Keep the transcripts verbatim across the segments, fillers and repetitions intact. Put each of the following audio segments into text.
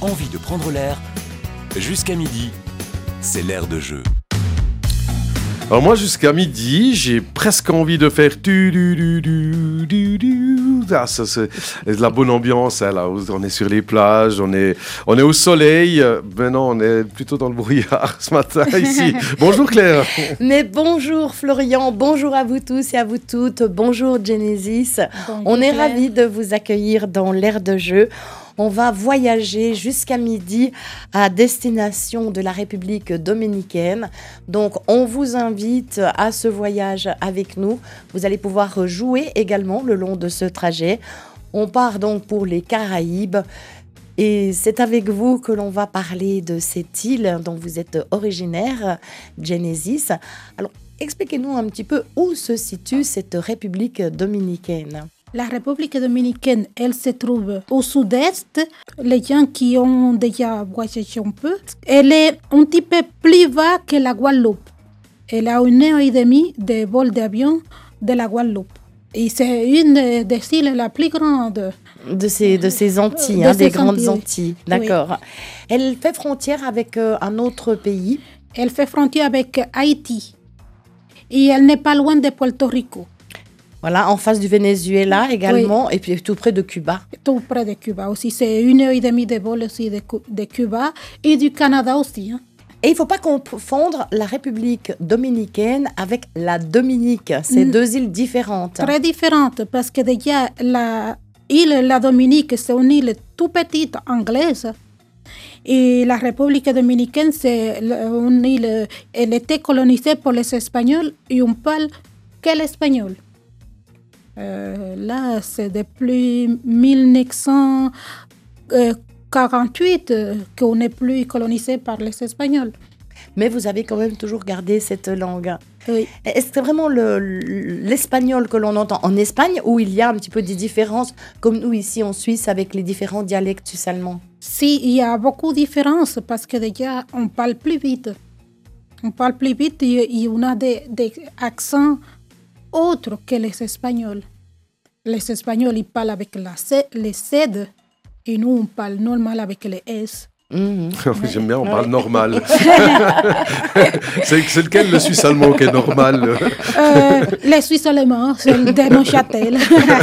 envie de prendre l'air. Jusqu'à midi, c'est l'air de jeu. Alors moi, jusqu'à midi, j'ai presque envie de faire tu du du du du du. Ah, ça, c'est de la bonne ambiance, hein, là. On est sur les plages, on est, on est au soleil. Ben non, on est plutôt dans le brouillard ce matin ici. Bonjour Claire. Mais bonjour Florian, bonjour à vous tous et à vous toutes. Bonjour Genesis. Bonjour, on est ravis de vous accueillir dans l'air de jeu. On va voyager jusqu'à midi à destination de la République dominicaine. Donc, on vous invite à ce voyage avec nous. Vous allez pouvoir jouer également le long de ce trajet. On part donc pour les Caraïbes. Et c'est avec vous que l'on va parler de cette île dont vous êtes originaire, Genesis. Alors, expliquez-nous un petit peu où se situe cette République dominicaine. La République dominicaine, elle se trouve au sud-est. Les gens qui ont déjà voyagé un peu, elle est un petit peu plus bas que la Guadeloupe. Elle a une heure et demie de vol d'avion de la Guadeloupe. Et c'est une des îles la plus grande. De ces, de ces Antilles, de hein, ces des grandes Antilles, Antilles. D'accord. Oui. Elle fait frontière avec euh, un autre pays. Elle fait frontière avec Haïti. Et elle n'est pas loin de Puerto Rico. Voilà, en face du Venezuela également, oui. Et puis tout près de Cuba. Tout près de Cuba aussi. C'est une heure et demie de vol aussi de, de Cuba et du Canada aussi. Hein. Et il ne faut pas confondre la République dominicaine avec la Dominique. C'est mmh. deux îles différentes. Très différentes, parce que déjà, la île, la Dominique, c'est une île tout petite anglaise. Et la République dominicaine, c'est une île, elle était colonisée par les Espagnols et on parle que l'espagnol. Euh, là, c'est depuis mille neuf cent quarante-huit euh, qu'on n'est plus colonisé par les Espagnols. Mais vous avez quand même toujours gardé cette langue. Oui. Est-ce que c'est vraiment le, l'espagnol que l'on entend en Espagne où il y a un petit peu des différences, comme nous ici en Suisse avec les différents dialectes suisses-allemands? Si, il y a beaucoup de différences parce que déjà, on parle plus vite. On parle plus vite et, et on a des, des accents autre que les Espagnols. Les Espagnols, ils parlent avec la C, les Z et nous, on parle normal avec les S. Mmh. J'aime bien, on parle normal. c'est, c'est lequel le suisse allemand qui est normal? euh, Les suisses allemands, c'est le de Neuchâtel.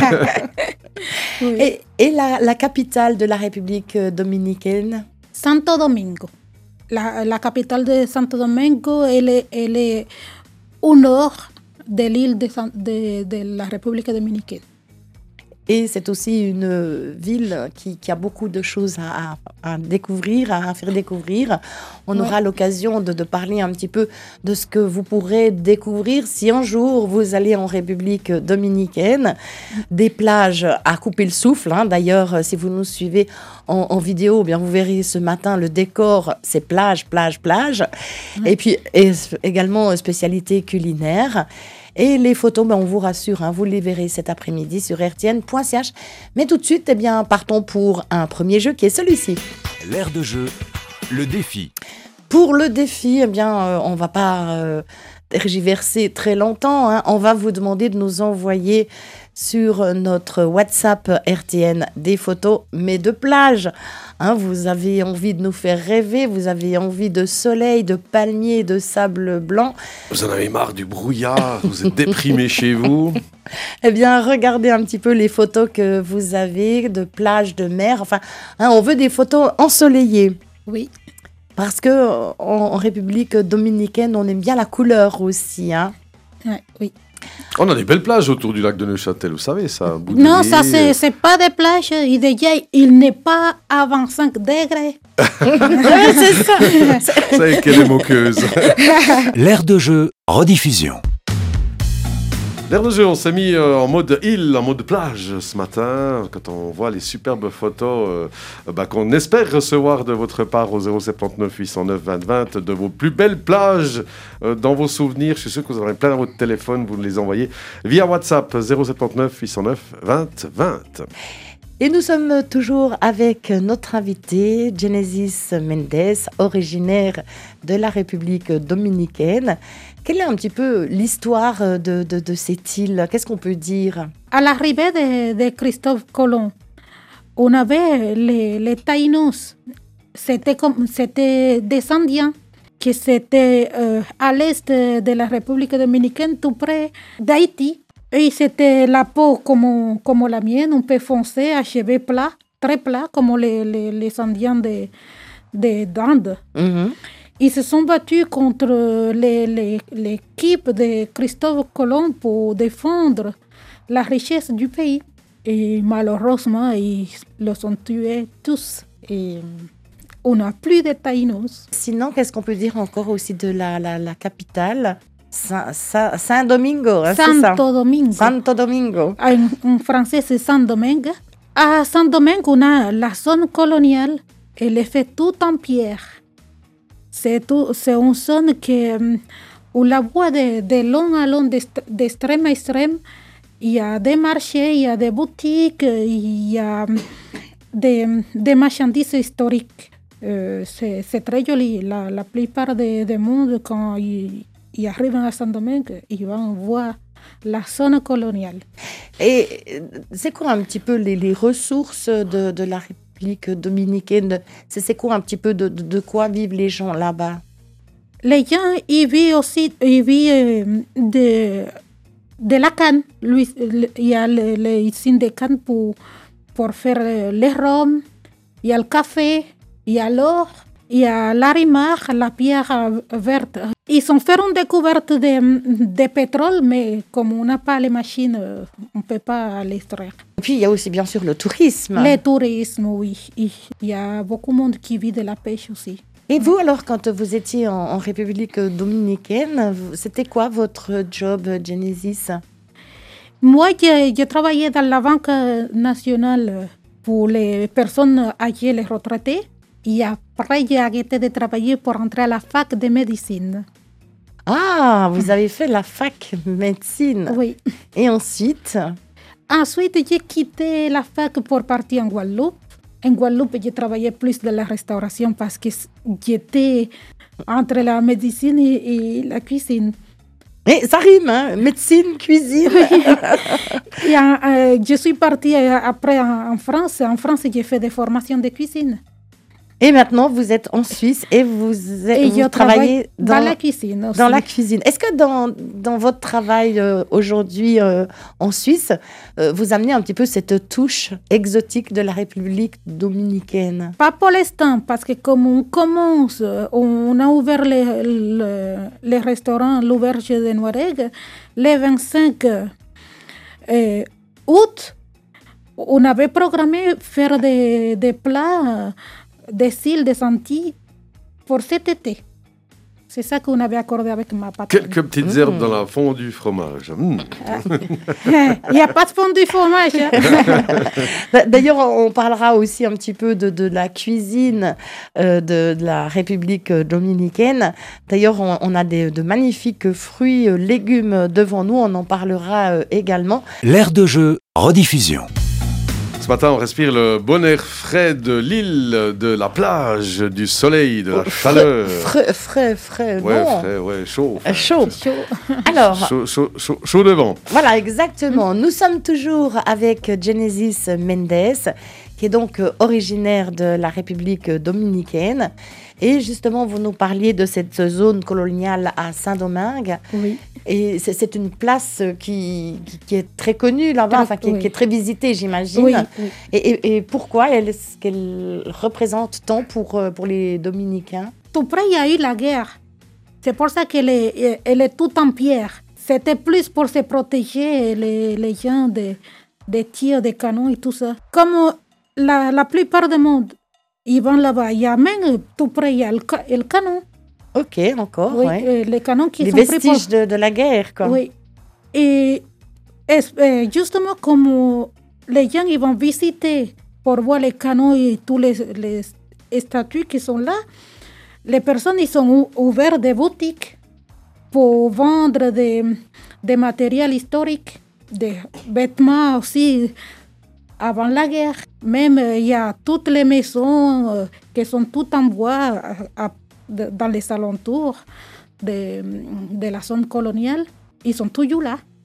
Oui. Et, et la, la capitale de la République dominicaine? Santo Domingo. La, la capitale de Santo Domingo, elle est, elle est au nord de l'île de, de, de la République dominicaine. Et c'est aussi une ville qui, qui a beaucoup de choses à, à, à découvrir, à faire découvrir. On ouais. aura l'occasion de, de parler un petit peu de ce que vous pourrez découvrir si un jour vous allez en République dominicaine. Des plages à couper le souffle. Hein. D'ailleurs, si vous nous suivez en, en vidéo, eh bien vous verrez ce matin le décor, c'est plage, plage, plage. Ouais. Et puis et également spécialité culinaire. Et les photos, ben on vous rassure, hein, vous les verrez cet après-midi sur r t n point c h. Mais tout de suite, eh bien, partons pour un premier jeu qui est celui-ci. L'air de jeu, le défi. Pour le défi, eh bien, euh, on ne va pas euh, tergiverser très longtemps. Hein. On va vous demander de nous envoyer sur notre WhatsApp R T N des photos, mais de plage. Hein, vous avez envie de nous faire rêver, vous avez envie de soleil, de palmiers, de sable blanc. Vous en avez marre du brouillard, vous êtes déprimé chez vous. Eh bien, regardez un petit peu les photos que vous avez de plage, de mer. Enfin, hein, on veut des photos ensoleillées. Oui. Parce qu'en en République dominicaine, on aime bien la couleur aussi. Hein. Ouais, oui. On a des belles plages autour du lac de Neuchâtel, vous savez ça. Non, ça c'est, c'est pas des plages. Il, déjà, il n'est pas à vingt-cinq degrés. Ouais, c'est ça. C'est ça qu'elle est moqueuse. L'air de jeu, rediffusion. L'air de jeu, on s'est mis euh, en mode île, en mode plage ce matin, quand on voit les superbes photos euh, bah, qu'on espère recevoir de votre part au zéro sept neuf huit zéro neuf vingt vingt, de vos plus belles plages euh, dans vos souvenirs. Je suis sûr que vous en avez plein dans votre téléphone, vous les envoyez via WhatsApp zéro sept neuf huit zéro neuf vingt vingt. Et nous sommes toujours avec notre invité, Genesis Mendes, originaire de la République dominicaine. Quelle est un petit peu l'histoire de, de, de cette île? Qu'est-ce qu'on peut dire? À l'arrivée de, de Christophe Colomb, on avait les, les Taïnos. c'était, comme, c'était des Indiens qui étaient euh, à l'est de la République dominicaine, tout près d'Haïti. Et c'était la peau comme, comme la mienne, un peu foncée, à cheveux plats, très plats, comme les, les, les Indiens de, de, d'Inde. Mm-hmm. Ils se sont battus contre les, les, l'équipe de Christophe Colomb pour défendre la richesse du pays. Et malheureusement, ils les ont tués tous. Et on n'a plus de taïnos. Sinon, qu'est-ce qu'on peut dire encore aussi de la, la, la capitale Saint, Saint, Saint Domingo, hein, Santo c'est ça? Domingo. Santo Domingo. En, en français, c'est Saint Domingue. À Saint Domingue, on a la zone coloniale. Elle est faite tout en pierre. C'est, tout, c'est une zone que, où la voit de, de long à long, d'extrême à extrême. Il y a des marchés, il y a des boutiques, il y a des, des marchandises historiques. Euh, c'est, c'est très joli. La, la plupart des, des monde, quand ils, ils arrivent à Saint-Domingue, ils vont voir la zone coloniale. Et c'est quoi un petit peu les, les ressources de, de la République dominicaine? C'est, c'est quoi un petit peu de, de, de quoi vivent les gens là-bas? Les gens, ils vivent aussi ils vivent de... de la canne. Lui, il y a les usines de canne pour, pour faire les rhums, il y a le café, il y a l'or, il y a l'arimar, la pierre verte. Ils ont fait une découverte de, de pétrole, mais comme on n'a pas les machines, on ne peut pas l'extraire. Et puis il y a aussi bien sûr le tourisme. Le tourisme, oui. Il y a beaucoup de monde qui vit de la pêche aussi. Et vous, alors, quand vous étiez en, en République dominicaine, c'était quoi votre job, Genesis? Moi, j'ai, j'ai travaillé dans la Banque nationale pour les personnes âgées, les retraités. Et après, j'ai arrêté de travailler pour entrer à la fac de médecine. Ah, vous avez fait la fac médecine? Oui. Et ensuite? Ensuite, j'ai quitté la fac pour partir en Guadeloupe. En Guadeloupe, j'ai travaillé plus de la restauration parce que j'étais entre la médecine et, et la cuisine. Et ça rime, hein? Médecine, cuisine. et, euh, je suis partie après en, en France. En France, j'ai fait des formations de cuisine. Et maintenant, vous êtes en Suisse et vous, et vous je travaillez dans, dans la cuisine aussi. Dans la cuisine. Est-ce que dans, dans votre travail euh, aujourd'hui euh, en Suisse, euh, vous amenez un petit peu cette touche exotique de la République dominicaine? Pas pour l'instant, parce que comme on commence, on a ouvert les, les, les restaurants, l'auberge de Noireg, le vingt-cinq euh, août, on avait programmé faire des, des plats des îles des Antilles pour cet été. C'est ça qu'on avait accordé avec ma patronne. Quelques petites herbes mmh. dans la fondue fromage. Mmh. Il n'y a pas de fondue fromage. Hein. D'ailleurs, on parlera aussi un petit peu de, de la cuisine euh, de, de la République dominicaine. D'ailleurs, on, on a des, de magnifiques fruits, euh, légumes devant nous. On en parlera euh, également. L'air de jeu, rediffusion. Ce matin, on respire le bon air frais de l'île, de la plage, du soleil, de la oh, chaleur. Frais, frais, frais, ouais, bon. frais, ouais, chaud. Enfin, chaud. chaud. Alors, chaud, chaud, chaud, chaud devant. Voilà, exactement. Nous sommes toujours avec Genesis Mendes, qui est donc originaire de la République dominicaine. Et justement, vous nous parliez de cette zone coloniale à Saint-Domingue. Oui. Et c'est, c'est une place qui, qui, qui est très connue là-bas, enfin, qui, oui. qui est très visitée, j'imagine. Oui, oui. Et, et, et pourquoi elle, est-ce qu'elle représente tant pour, pour les Dominicains? Tout près, il y a eu la guerre. C'est pour ça qu'elle est, elle est toute en pierre. C'était plus pour se protéger les, les gens des, des tirs, des canons et tout ça. Comme la, la plupart du monde, ils vont là-bas. Il y a même tout près, il y a le, le canon. Ok, encore, oui, ouais. Les canons qui les sont vestiges pris pour... de, de la guerre, quoi. Oui. Et, et justement, comme les gens ils vont visiter pour voir les canons et tous les, les statues qui sont là, les personnes ils ont ouvert des boutiques pour vendre des, des matériels historiques, des vêtements aussi avant la guerre. Même il y a toutes les maisons qui sont toutes en bois à, De, dans les alentours de, de la zone coloniale, ils sont toujours là.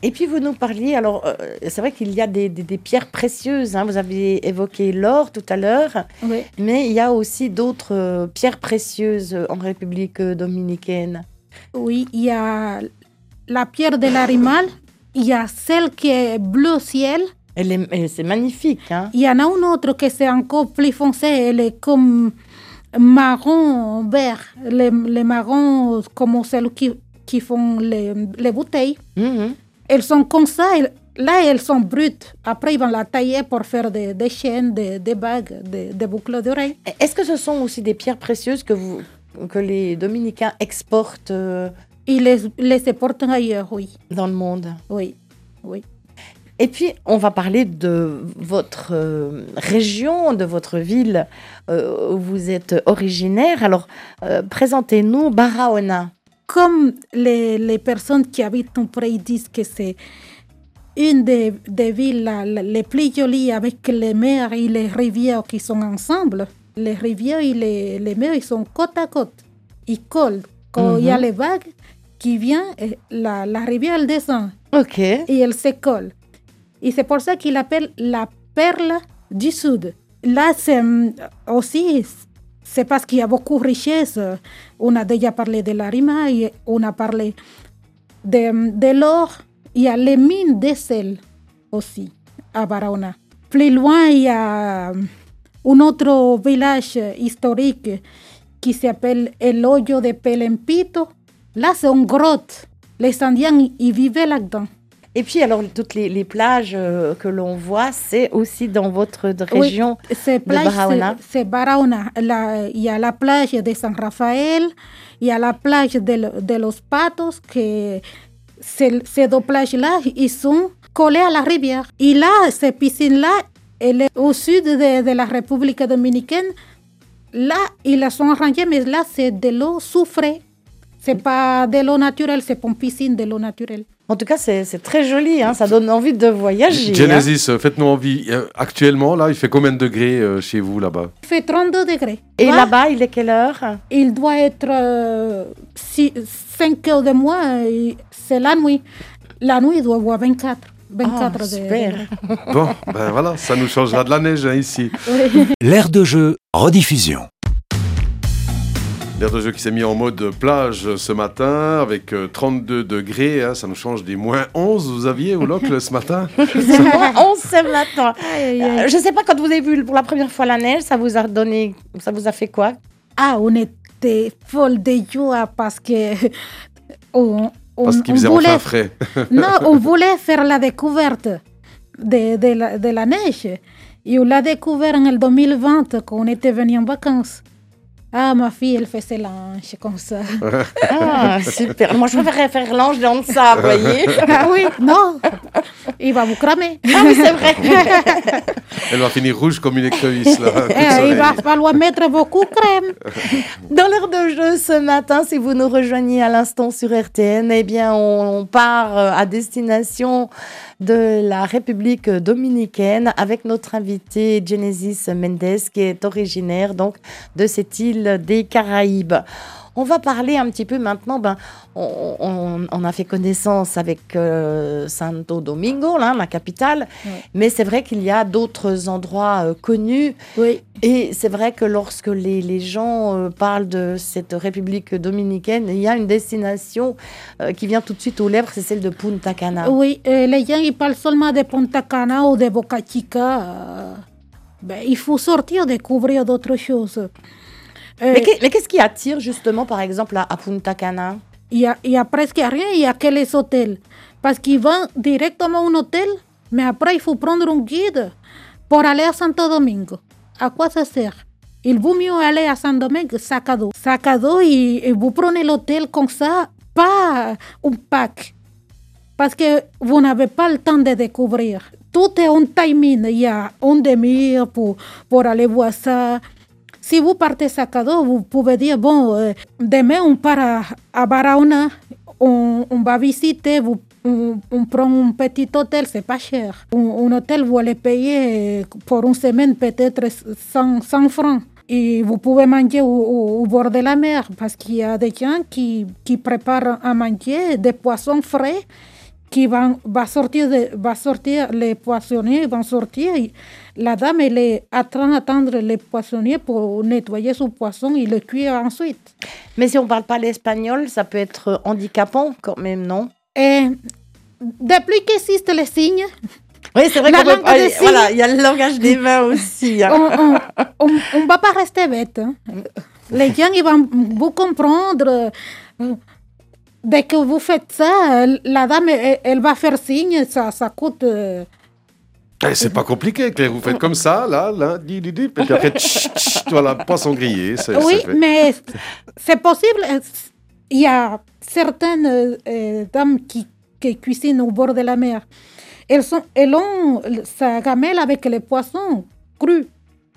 Et puis vous nous parliez, alors euh, c'est vrai qu'il y a des, des, des pierres précieuses, hein, vous avez évoqué l'or tout à l'heure, Oui. mais il y a aussi d'autres euh, pierres précieuses en République dominicaine. Oui, il y a la pierre de l'animal, il y a celle qui est bleu ciel. Elle est, elle, c'est magnifique. Hein. Il y en a une autre qui c'est encore plus foncé, elle est comme marron vert, les, les marrons comme celles qui, qui font les, les bouteilles. Mm-hmm. Elles sont comme ça, elles, là elles sont brutes. Après ils vont la tailler pour faire des, des chaînes, des, des bagues, des, des boucles d'oreilles. Est-ce que ce sont aussi des pierres précieuses que, vous, que les Dominicains exportent euh, Ils les, les exportent ailleurs, oui. Dans le monde? Oui, oui. Et puis, on va parler de votre euh, région, de votre ville euh, où vous êtes originaire. Alors, euh, présentez-nous Barahona. Comme les, les personnes qui habitent en près disent que c'est une des, des villes la, la, les plus jolies avec les mers et les rivières qui sont ensemble, les rivières et les, les mers ils sont côte à côte. Ils collent. Quand il mm-hmm. y a les vagues qui viennent, la, la rivière elle descend. Ok. Et elle se colle. Et c'est pour ça qu'il l'appelle la perle du Sud. Là, c'est aussi, c'est parce qu'il y a beaucoup de richesses. On a déjà parlé de l'arima, on a parlé de, de l'or. Il y a les mines de sel aussi à Barahona. Plus loin, il y a un autre village historique qui s'appelle El Hoyo de Pelempito. Là, c'est une grotte. Les Indiens y vivaient là-dedans. Et puis, alors, toutes les, les plages euh, que l'on voit, c'est aussi dans votre région oui, ces de Barahona. C'est, c'est Barahona. La, il y a la plage de San Rafael, il y a la plage de, de Los Patos, que ces, ces deux plages-là, ils sont collées à la rivière. Et là, ces piscines-là, elle est au sud de, de la République dominicaine. Là, ils la sont arrangées, mais là, c'est de l'eau soufrée. C'est pas de l'eau naturelle, c'est pas une piscine de l'eau naturelle. En tout cas, c'est, c'est très joli, hein, ça donne envie de voyager. Genesis, hein. Faites-nous envie. Actuellement, là, il fait combien de degrés euh, chez vous, là-bas? Il fait trente-deux degrés. Et là, là-bas, il est quelle heure? Il doit être euh, cinq heures de moins, c'est la nuit. La nuit, il doit avoir vingt-quatre. vingt-quatre oh, super. De... Bon, ben voilà, ça nous changera de la neige hein, ici. Oui. L'air de jeu, rediffusion. L'air de jeu qui s'est mis en mode plage ce matin avec trente-deux degrés, hein, ça nous change des moins onze, vous aviez au local ce matin? moins onze ce matin. Aïe, aïe, aïe. Euh, je ne sais pas, quand vous avez vu pour la première fois la neige, ça vous a donné, ça vous a fait quoi? Ah, on était folle de joie parce que... On, on, parce qu'il faisait voulait, enfin frais. Non, on voulait faire la découverte de, de, la, de la neige. Et on l'a découvert en deux mille vingt quand on était venu en vacances. Ah, ma fille, elle fait ses langes comme ça. Ah, super. Moi, je préférerais faire l'ange dans le sable, vous voyez. Ah oui, non. Il va vous cramer. Ah oui, c'est vrai. Elle va finir rouge comme une écrevisse, là. Eh, il va falloir mettre beaucoup de crème. Dans l'heure de jeu ce matin, si vous nous rejoignez à l'instant sur R T N, eh bien, on part à destination de la République dominicaine avec notre invité Genesis Mendes, qui est originaire donc de cette île des Caraïbes. On va parler un petit peu maintenant, ben, on, on, on a fait connaissance avec euh, Santo Domingo, là, la capitale, oui. Mais c'est vrai qu'il y a d'autres endroits euh, connus. Oui. Et c'est vrai que lorsque les, les gens euh, parlent de cette République dominicaine, il y a une destination euh, qui vient tout de suite aux lèvres, c'est celle de Punta Cana. Oui, euh, les gens ils parlent seulement de Punta Cana ou de Boca Chica. Euh, ben, il faut sortir, découvrir d'autres choses. Euh, mais, mais qu'est-ce qui attire justement, par exemple, à, à Punta Cana? Il y a, il y a presque rien, il y a que les hôtels. Parce qu'ils vont directement à un hôtel, mais après il faut prendre un guide pour aller à Santo Domingo. À quoi ça sert? Il vaut mieux aller à Santo Domingo sac à dos. Sac à dos et, et vous prenez l'hôtel comme ça, pas un pack. Parce que vous n'avez pas le temps de découvrir. Tout est un timing. Il y a une demi-heure pour, pour aller voir ça. Si vous partez sac à dos, vous pouvez dire, bon, euh, demain on part à, à Barahona, on, on va visiter, vous, on, on prend un petit hôtel, c'est pas cher. Un, un hôtel, vous allez payer pour une semaine peut-être cent, cent francs. Et vous pouvez manger au, au, au bord de la mer, parce qu'il y a des gens qui, qui préparent à manger des poissons frais qui va, va, sortir de, va sortir, les poissonniers vont sortir. La dame, elle est en train d'attendre les poissonniers pour nettoyer son poisson et le cuire ensuite. Mais si on ne parle pas l'espagnol, ça peut être handicapant quand même, non? Et depuis qu'existent les signes, oui, c'est vrai qu'il voilà, y a le langage des mains aussi. Hein. On ne va pas rester bête. Hein. Les gens ils vont vous comprendre. Dès que vous faites ça, la dame, elle, elle va faire signe, ça, ça coûte... Euh... Eh, c'est pas compliqué, Claire, vous faites comme ça, là, là, di, di, di, et puis après, tch, tch, voilà, poisson grillé. C'est, oui, c'est mais c'est possible. Il y a certaines euh, dames qui, qui cuisinent au bord de la mer. Elles, sont, elles ont sa gamelle avec les poissons crus.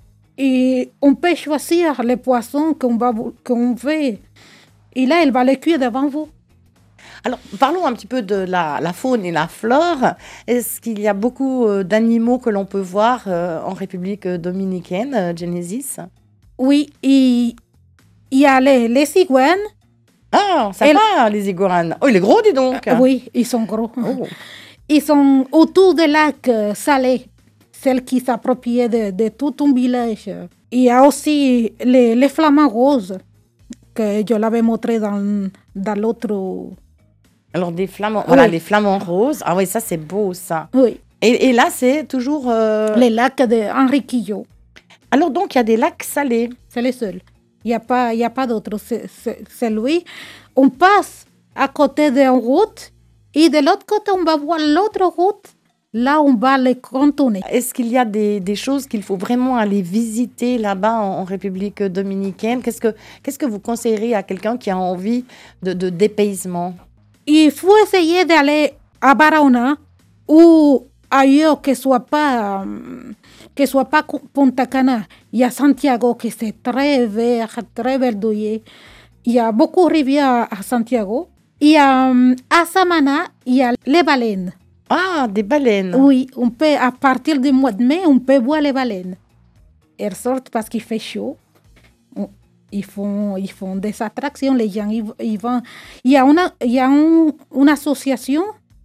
Et on peut choisir les poissons qu'on, va, qu'on veut. Et là, elle va les cuire devant vous. Alors, parlons un petit peu de la, la faune et la flore. Est-ce qu'il y a beaucoup euh, d'animaux que l'on peut voir euh, en République dominicaine, euh, Genesis? Oui, il, il y a les, les iguanes. Ah, ça va, les iguanes. Oh, il est gros, dis donc. Oui, ils sont gros. Oh. Ils sont autour des lacs euh, salés, celles qui s'approprient de, de tout un village. Il y a aussi les, les flamants roses, que je l'avais montré dans, dans l'autre... Alors, des flamants, oui. Voilà, les flamants roses. Ah oui, ça, c'est beau, ça. Oui. Et, et là, c'est toujours... Euh... Les lacs d'Enriquillo. Alors, donc, il y a des lacs salés. C'est le seul. Il n'y a pas, il y a pas d'autre. C'est, c'est, c'est lui. On passe à côté d'une route et de l'autre côté, on va voir l'autre route. Là, on va les contourner. Est-ce qu'il y a des, des choses qu'il faut vraiment aller visiter là-bas en, en République dominicaine? Qu'est-ce que, qu'est-ce que vous conseillerez à quelqu'un qui a envie de, de dépaysement? Il faut essayer d'aller à Barahona ou ailleurs que soit pas que soit pas Punta Cana. Il y a Santiago qui c'est très vert, très verdouillé. Il y a beaucoup de rivières à Santiago. Il y a à Samana, il y a les baleines. Ah, des baleines. Oui, on peut à partir du mois de mai, on peut voir les baleines. Elles sortent parce qu'il fait chaud. Ils font, ils font des attractions, les gens, ils, ils vont... Il y a, une, il y a un, une association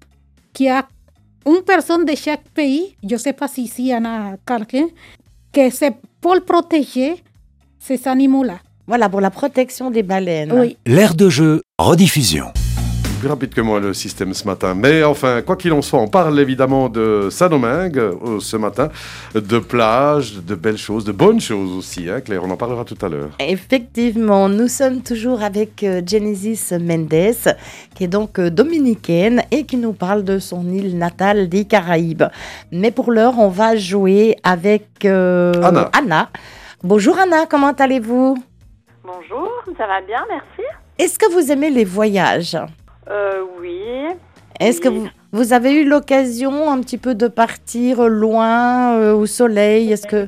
qui a une personne de chaque pays, je ne sais pas si ici il y en a quelqu'un, que c'est pour protéger ces animaux-là. Voilà, pour la protection des baleines. Oui. L'air de jeu, rediffusion. Plus rapide que moi le système ce matin. Mais enfin, quoi qu'il en soit, on parle évidemment de Saint-Domingue euh, ce matin, de plage, de belles choses, de bonnes choses aussi, hein, Claire, on en parlera tout à l'heure. Effectivement, nous sommes toujours avec euh, Genesis Mendes, qui est donc euh, dominicaine et qui nous parle de son île natale des Caraïbes. Mais pour l'heure, on va jouer avec euh, Anna. Anna. Bonjour Anna, comment allez-vous? Bonjour, ça va bien, merci. Est-ce que vous aimez les voyages? Euh, oui. Est-ce oui. que vous, vous avez eu l'occasion un petit peu de partir loin, euh, au soleil? Est-ce que...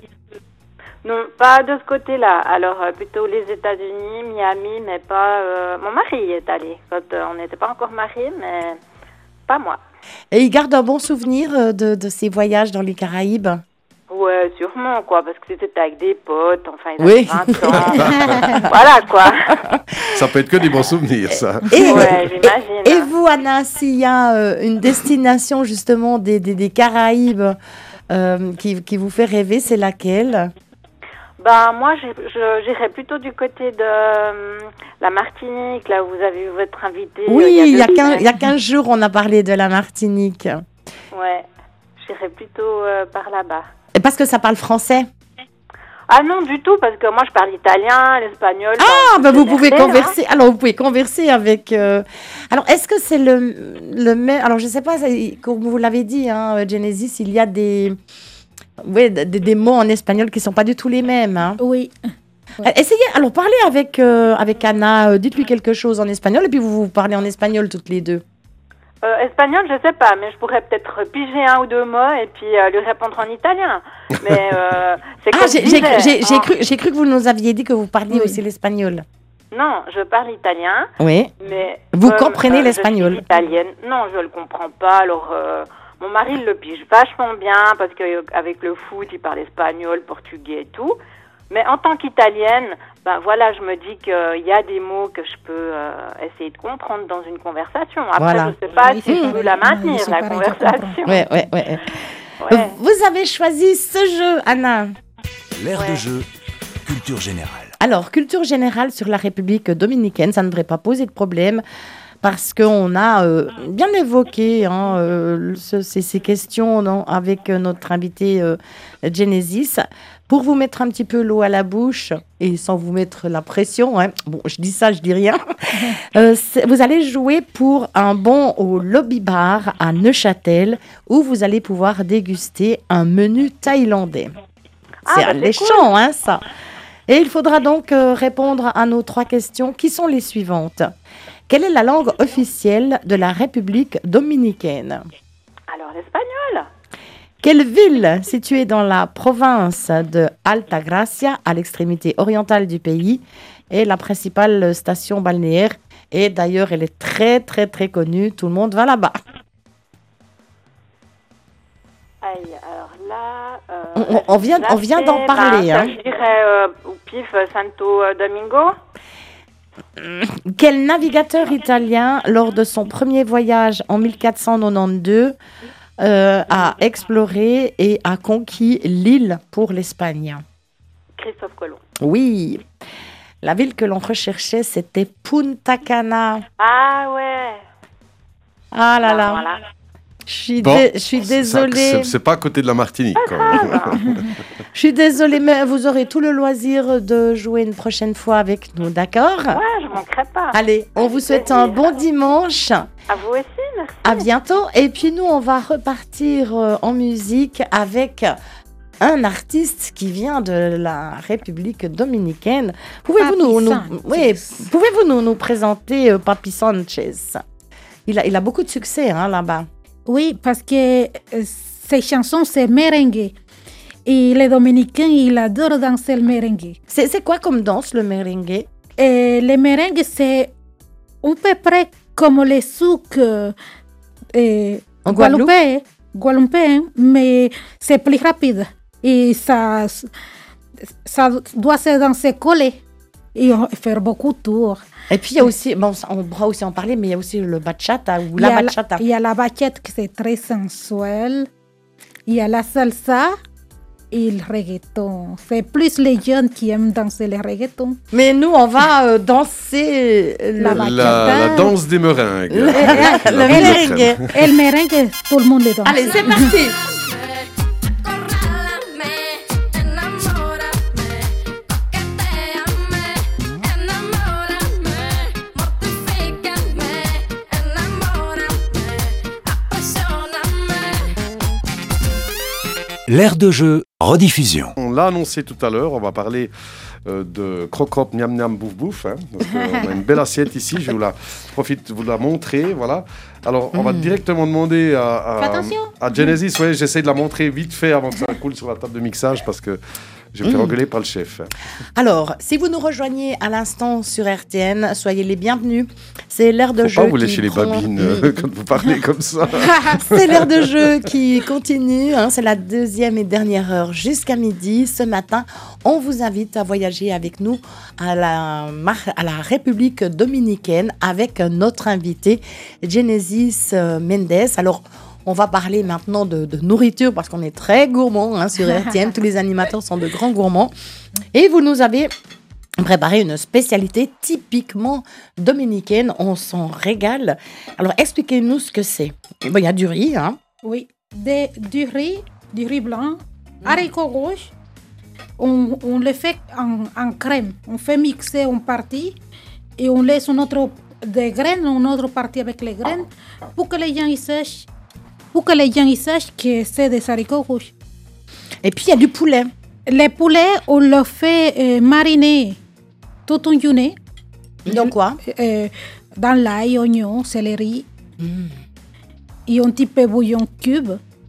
Non, pas de ce côté-là. Alors, euh, plutôt les États-Unis, Miami, mais pas... Euh... Mon mari y est allé quand euh, on n'était pas encore mariés, mais pas moi. Et il garde un bon souvenir de, de ces voyages dans les Caraïbes? Ouais, sûrement, quoi, parce que c'était avec des potes, enfin, il oui. avait vingt ans. Voilà, quoi. Ça peut être que des bons souvenirs, ça. Et, ouais, j'imagine. Et, et vous, Anna, s'il y a euh, une destination, justement, des, des, des Caraïbes euh, qui, qui vous fait rêver, c'est laquelle? Ben, moi, je, je, j'irais plutôt du côté de euh, la Martinique, là où vous avez eu votre invité. Oui, euh, il y a quinze, il y a quinze jours, on a parlé de la Martinique. Ouais, j'irais plutôt euh, par là-bas. Et parce que ça parle français? Ah non, du tout, parce que moi, je parle italien, l'espagnol. Ah, ben vous pouvez hein. converser. Alors, vous pouvez converser avec... Euh... Alors, est-ce que c'est le, le même... Alors, je ne sais pas, comme vous l'avez dit, hein, Genesis, il y a des... Oui, des, des mots en espagnol qui ne sont pas du tout les mêmes. Hein. Oui. Ouais. Essayez, alors parlez avec, euh, avec Anna, euh, dites-lui quelque chose en espagnol et puis vous vous parlez en espagnol toutes les deux. Euh, espagnol, je sais pas, mais je pourrais peut-être piger un ou deux mots et puis euh, lui répondre en italien. Mais euh, c'est ah, comme j'ai, je j'ai, disais, j'ai, j'ai, en... cru, j'ai cru que vous nous aviez dit que vous parliez oui. aussi l'espagnol. Non, je parle italien. Oui. Mais vous comme, comprenez euh, l'espagnol? Je suis italienne. Non, je le comprends pas. Alors, euh, mon mari le pige vachement bien parce qu'avec le foot, il parle espagnol, portugais et tout. Mais en tant qu'italienne, ben voilà, je me dis qu'il y a des mots que je peux euh, essayer de comprendre dans une conversation. Après, Voilà. je ne sais pas Oui, si c'est je peux vrai. la maintenir, Oui, c'est la pareil, je conversation. Ouais, ouais, ouais. Ouais. Vous avez choisi ce jeu, Anna. L'air Ouais. de jeu, culture générale. Alors, culture générale sur la République dominicaine, ça ne devrait pas poser de problème parce qu'on a euh, bien évoqué hein, euh, ce- ces, ces questions non, avec euh, notre invité euh, Genesis. Pour vous mettre un petit peu l'eau à la bouche et sans vous mettre la pression, hein, bon, je dis ça, je dis rien, euh, c'est- vous allez jouer pour un bon au Lobby Bar à Neuchâtel où vous allez pouvoir déguster un menu thaïlandais. Ah, C'est bah, c'est alléchant, hein, ça. Et il faudra donc euh, répondre à nos trois questions qui sont les suivantes. Quelle est la langue officielle de la République dominicaine? Alors, l'espagnol. Quelle ville située dans la province de Altagracia, à l'extrémité orientale du pays, est la principale station balnéaire? Et d'ailleurs, elle est très, très, très connue. Tout le monde va là-bas. Aïe, alors là... euh, On- on- on vient- on vient d'en ben, parler, ça, hein. Je dirais euh, au pif euh, Santo euh, Domingo. Quel navigateur italien, lors de son premier voyage en mille quatre cent quatre-vingt-douze, euh, a exploré et a conquis l'île pour l'Espagne? Christophe Colomb. Oui. La ville que l'on recherchait, c'était Punta Cana. Ah ouais. Ah là là. Voilà. Je suis, Bon, dé- je suis c'est- désolée. C'est c'est pas à côté de la Martinique, quand même. Je suis désolée, mais vous aurez tout le loisir de jouer une prochaine fois avec nous, d'accord? Ouais, je manquerai pas. Allez, on vous souhaite un bon dimanche. À vous aussi, merci. À bientôt. Et puis nous, on va repartir euh, en musique avec un artiste qui vient de la République dominicaine. Pouvez-vous nous, nous, Papi oui, Sanchez. pouvez-vous nous, nous présenter euh, Papi Sanchez? Il a, il a beaucoup de succès hein, là-bas. Oui, parce que euh, ces chansons, c'est merengue. Et les Dominicains, ils adorent danser le merengue. C'est c'est quoi comme danse, le merengue? Et le merengue, c'est à peu près comme les souks euh, euh, En Guadeloupe? guadeloupéens, guadeloupéens, mais c'est plus rapide. Et ça, ça doit se danser collé et faire beaucoup de tours. Et puis il y a aussi, bon, on pourra aussi en parler, mais il y a aussi le bachata ou Il y la a bachata. Il y a la bachata qui c'est très sensuel. Il y a la salsa et le reggaeton. C'est plus les jeunes qui aiment danser le reggaeton. Mais nous, on va euh, danser euh, La le, bachata. La, la danse des meringues. le, La le boule de merengue. crème. Et le merengue, tout le monde le danse. Allez, c'est parti. Corrálame, enamórame, coquetéame, enamórame, mortifícame, enamórame, apasioname. L'air de jeu, rediffusion. On l'a annoncé tout à l'heure, on va parler euh, de croque-croque, miam miam, bouf bouf. Hein. Donc, euh, on a une belle assiette ici, je vous la profite de vous la montrer. Voilà. Alors, on va directement demander à, à, Fais attention. à Genesis. Ouais, j'essaie de la montrer vite fait avant que ça coule sur la table de mixage parce que je vais me faire engueuler par le chef. Alors, si vous nous rejoignez à l'instant sur R T N, soyez les bienvenus. C'est l'heure de Faut jeu. pas vous qui lécher les prend- babines euh, quand vous parlez comme ça. C'est l'heure de jeu qui continue. hein. C'est la deuxième et dernière heure jusqu'à midi. Ce matin, on vous invite à voyager avec nous à la, Mar- à la République dominicaine avec notre invité Genesis euh, Mendes. Alors, on va parler maintenant de, de nourriture parce qu'on est très gourmand hein, sur R T N. Tous les animateurs sont de grands gourmands. Et vous nous avez préparé une spécialité typiquement dominicaine. On s'en régale. Alors, expliquez-nous ce que c'est. Bon, il y a du riz, hein. Oui, des- du riz, du riz blanc, haricots rouges. On, on le fait en, en crème. On fait mixer une partie et on laisse une autre des graines, une autre partie avec les graines pour que les gens ils sachent, pour que les gens ils sachent que c'est des haricots rouges. Et puis, il y a du poulet. Les poulets, on le fait euh, mariner toute une journée Donc quoi? euh, dans l'ail, oignon, céleri et un petit peu bouillon cube.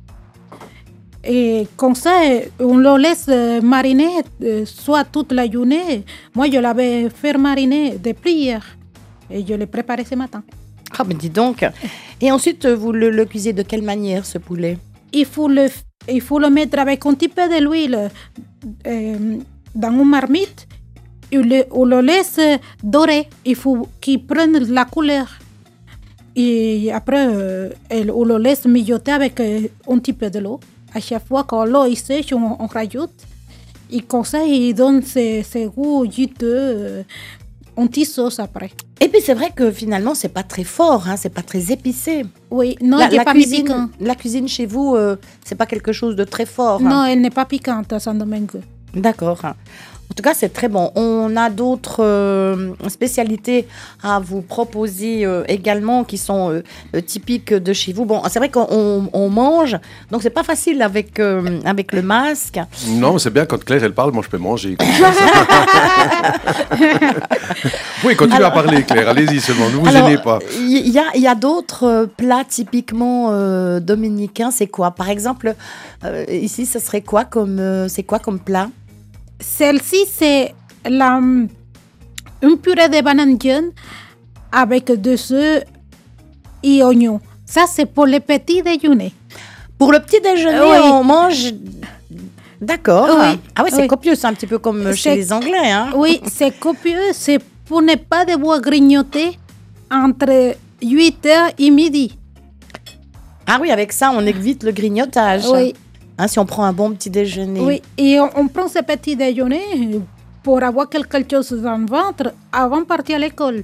Et comme ça, on le laisse euh, mariner euh, soit toute la journée. Moi, je l'avais fait mariner depuis hier et je l'ai préparé ce matin. Ah, mais dis donc. Et ensuite, vous le, le cuisez de quelle manière, ce poulet? Il faut le, il faut le mettre avec un petit peu de l'huile euh, dans une marmite, et le, on le laisse dorer. Il faut qu'il prenne la couleur. Et après, euh, on le laisse mijoter avec euh, un petit peu de l'eau. À chaque fois que l'eau est sèche, on, on rajoute. Et comme ça, il donne ses, ses goûts juteux, euh, un petit sauce après. Et puis c'est vrai que finalement, c'est pas très fort, hein, c'est pas très épicé. Oui, non, la, il n'est la pas cuisine, piquant. la cuisine chez vous, euh, c'est pas quelque chose de très fort. Non, hein. elle n'est pas piquante à Saint-Domingue. D'accord. En tout cas, c'est très bon. On a d'autres euh, spécialités à vous proposer euh, également qui sont euh, euh, typiques de chez vous. Bon, c'est vrai qu'on on- on mange, donc c'est pas facile avec, euh, avec le masque. Non, mais c'est bien quand Claire elle parle, moi je peux manger. Comme ça, c'est- vous pouvez continuer à parler, Claire. Allez-y seulement, ne vous Alors, gênez pas. Il y a, il y a d'autres euh, plats typiquement euh, dominicains. C'est quoi? Par exemple, euh, ici, ce serait quoi comme, euh, c'est quoi comme plat? Celle-ci, c'est la, une purée de banane jaune avec des œufs et oignons. Ça, c'est pour les petits déjeuners. Pour le petit déjeuner, Oui. on mange. D'accord. Oui. Ah ouais, c'est Oui. copieux, c'est un petit peu comme chez C'est- les Anglais. Hein. Oui, c'est copieux. C'est pour ne pas devoir grignoter entre huit heures et midi. Ah oui, avec ça, on évite le grignotage. Oui, Hein, si on prend un bon petit déjeuner. oui. Et on, on prend ce petit déjeuner pour avoir quelque chose dans le ventre avant de partir à l'école.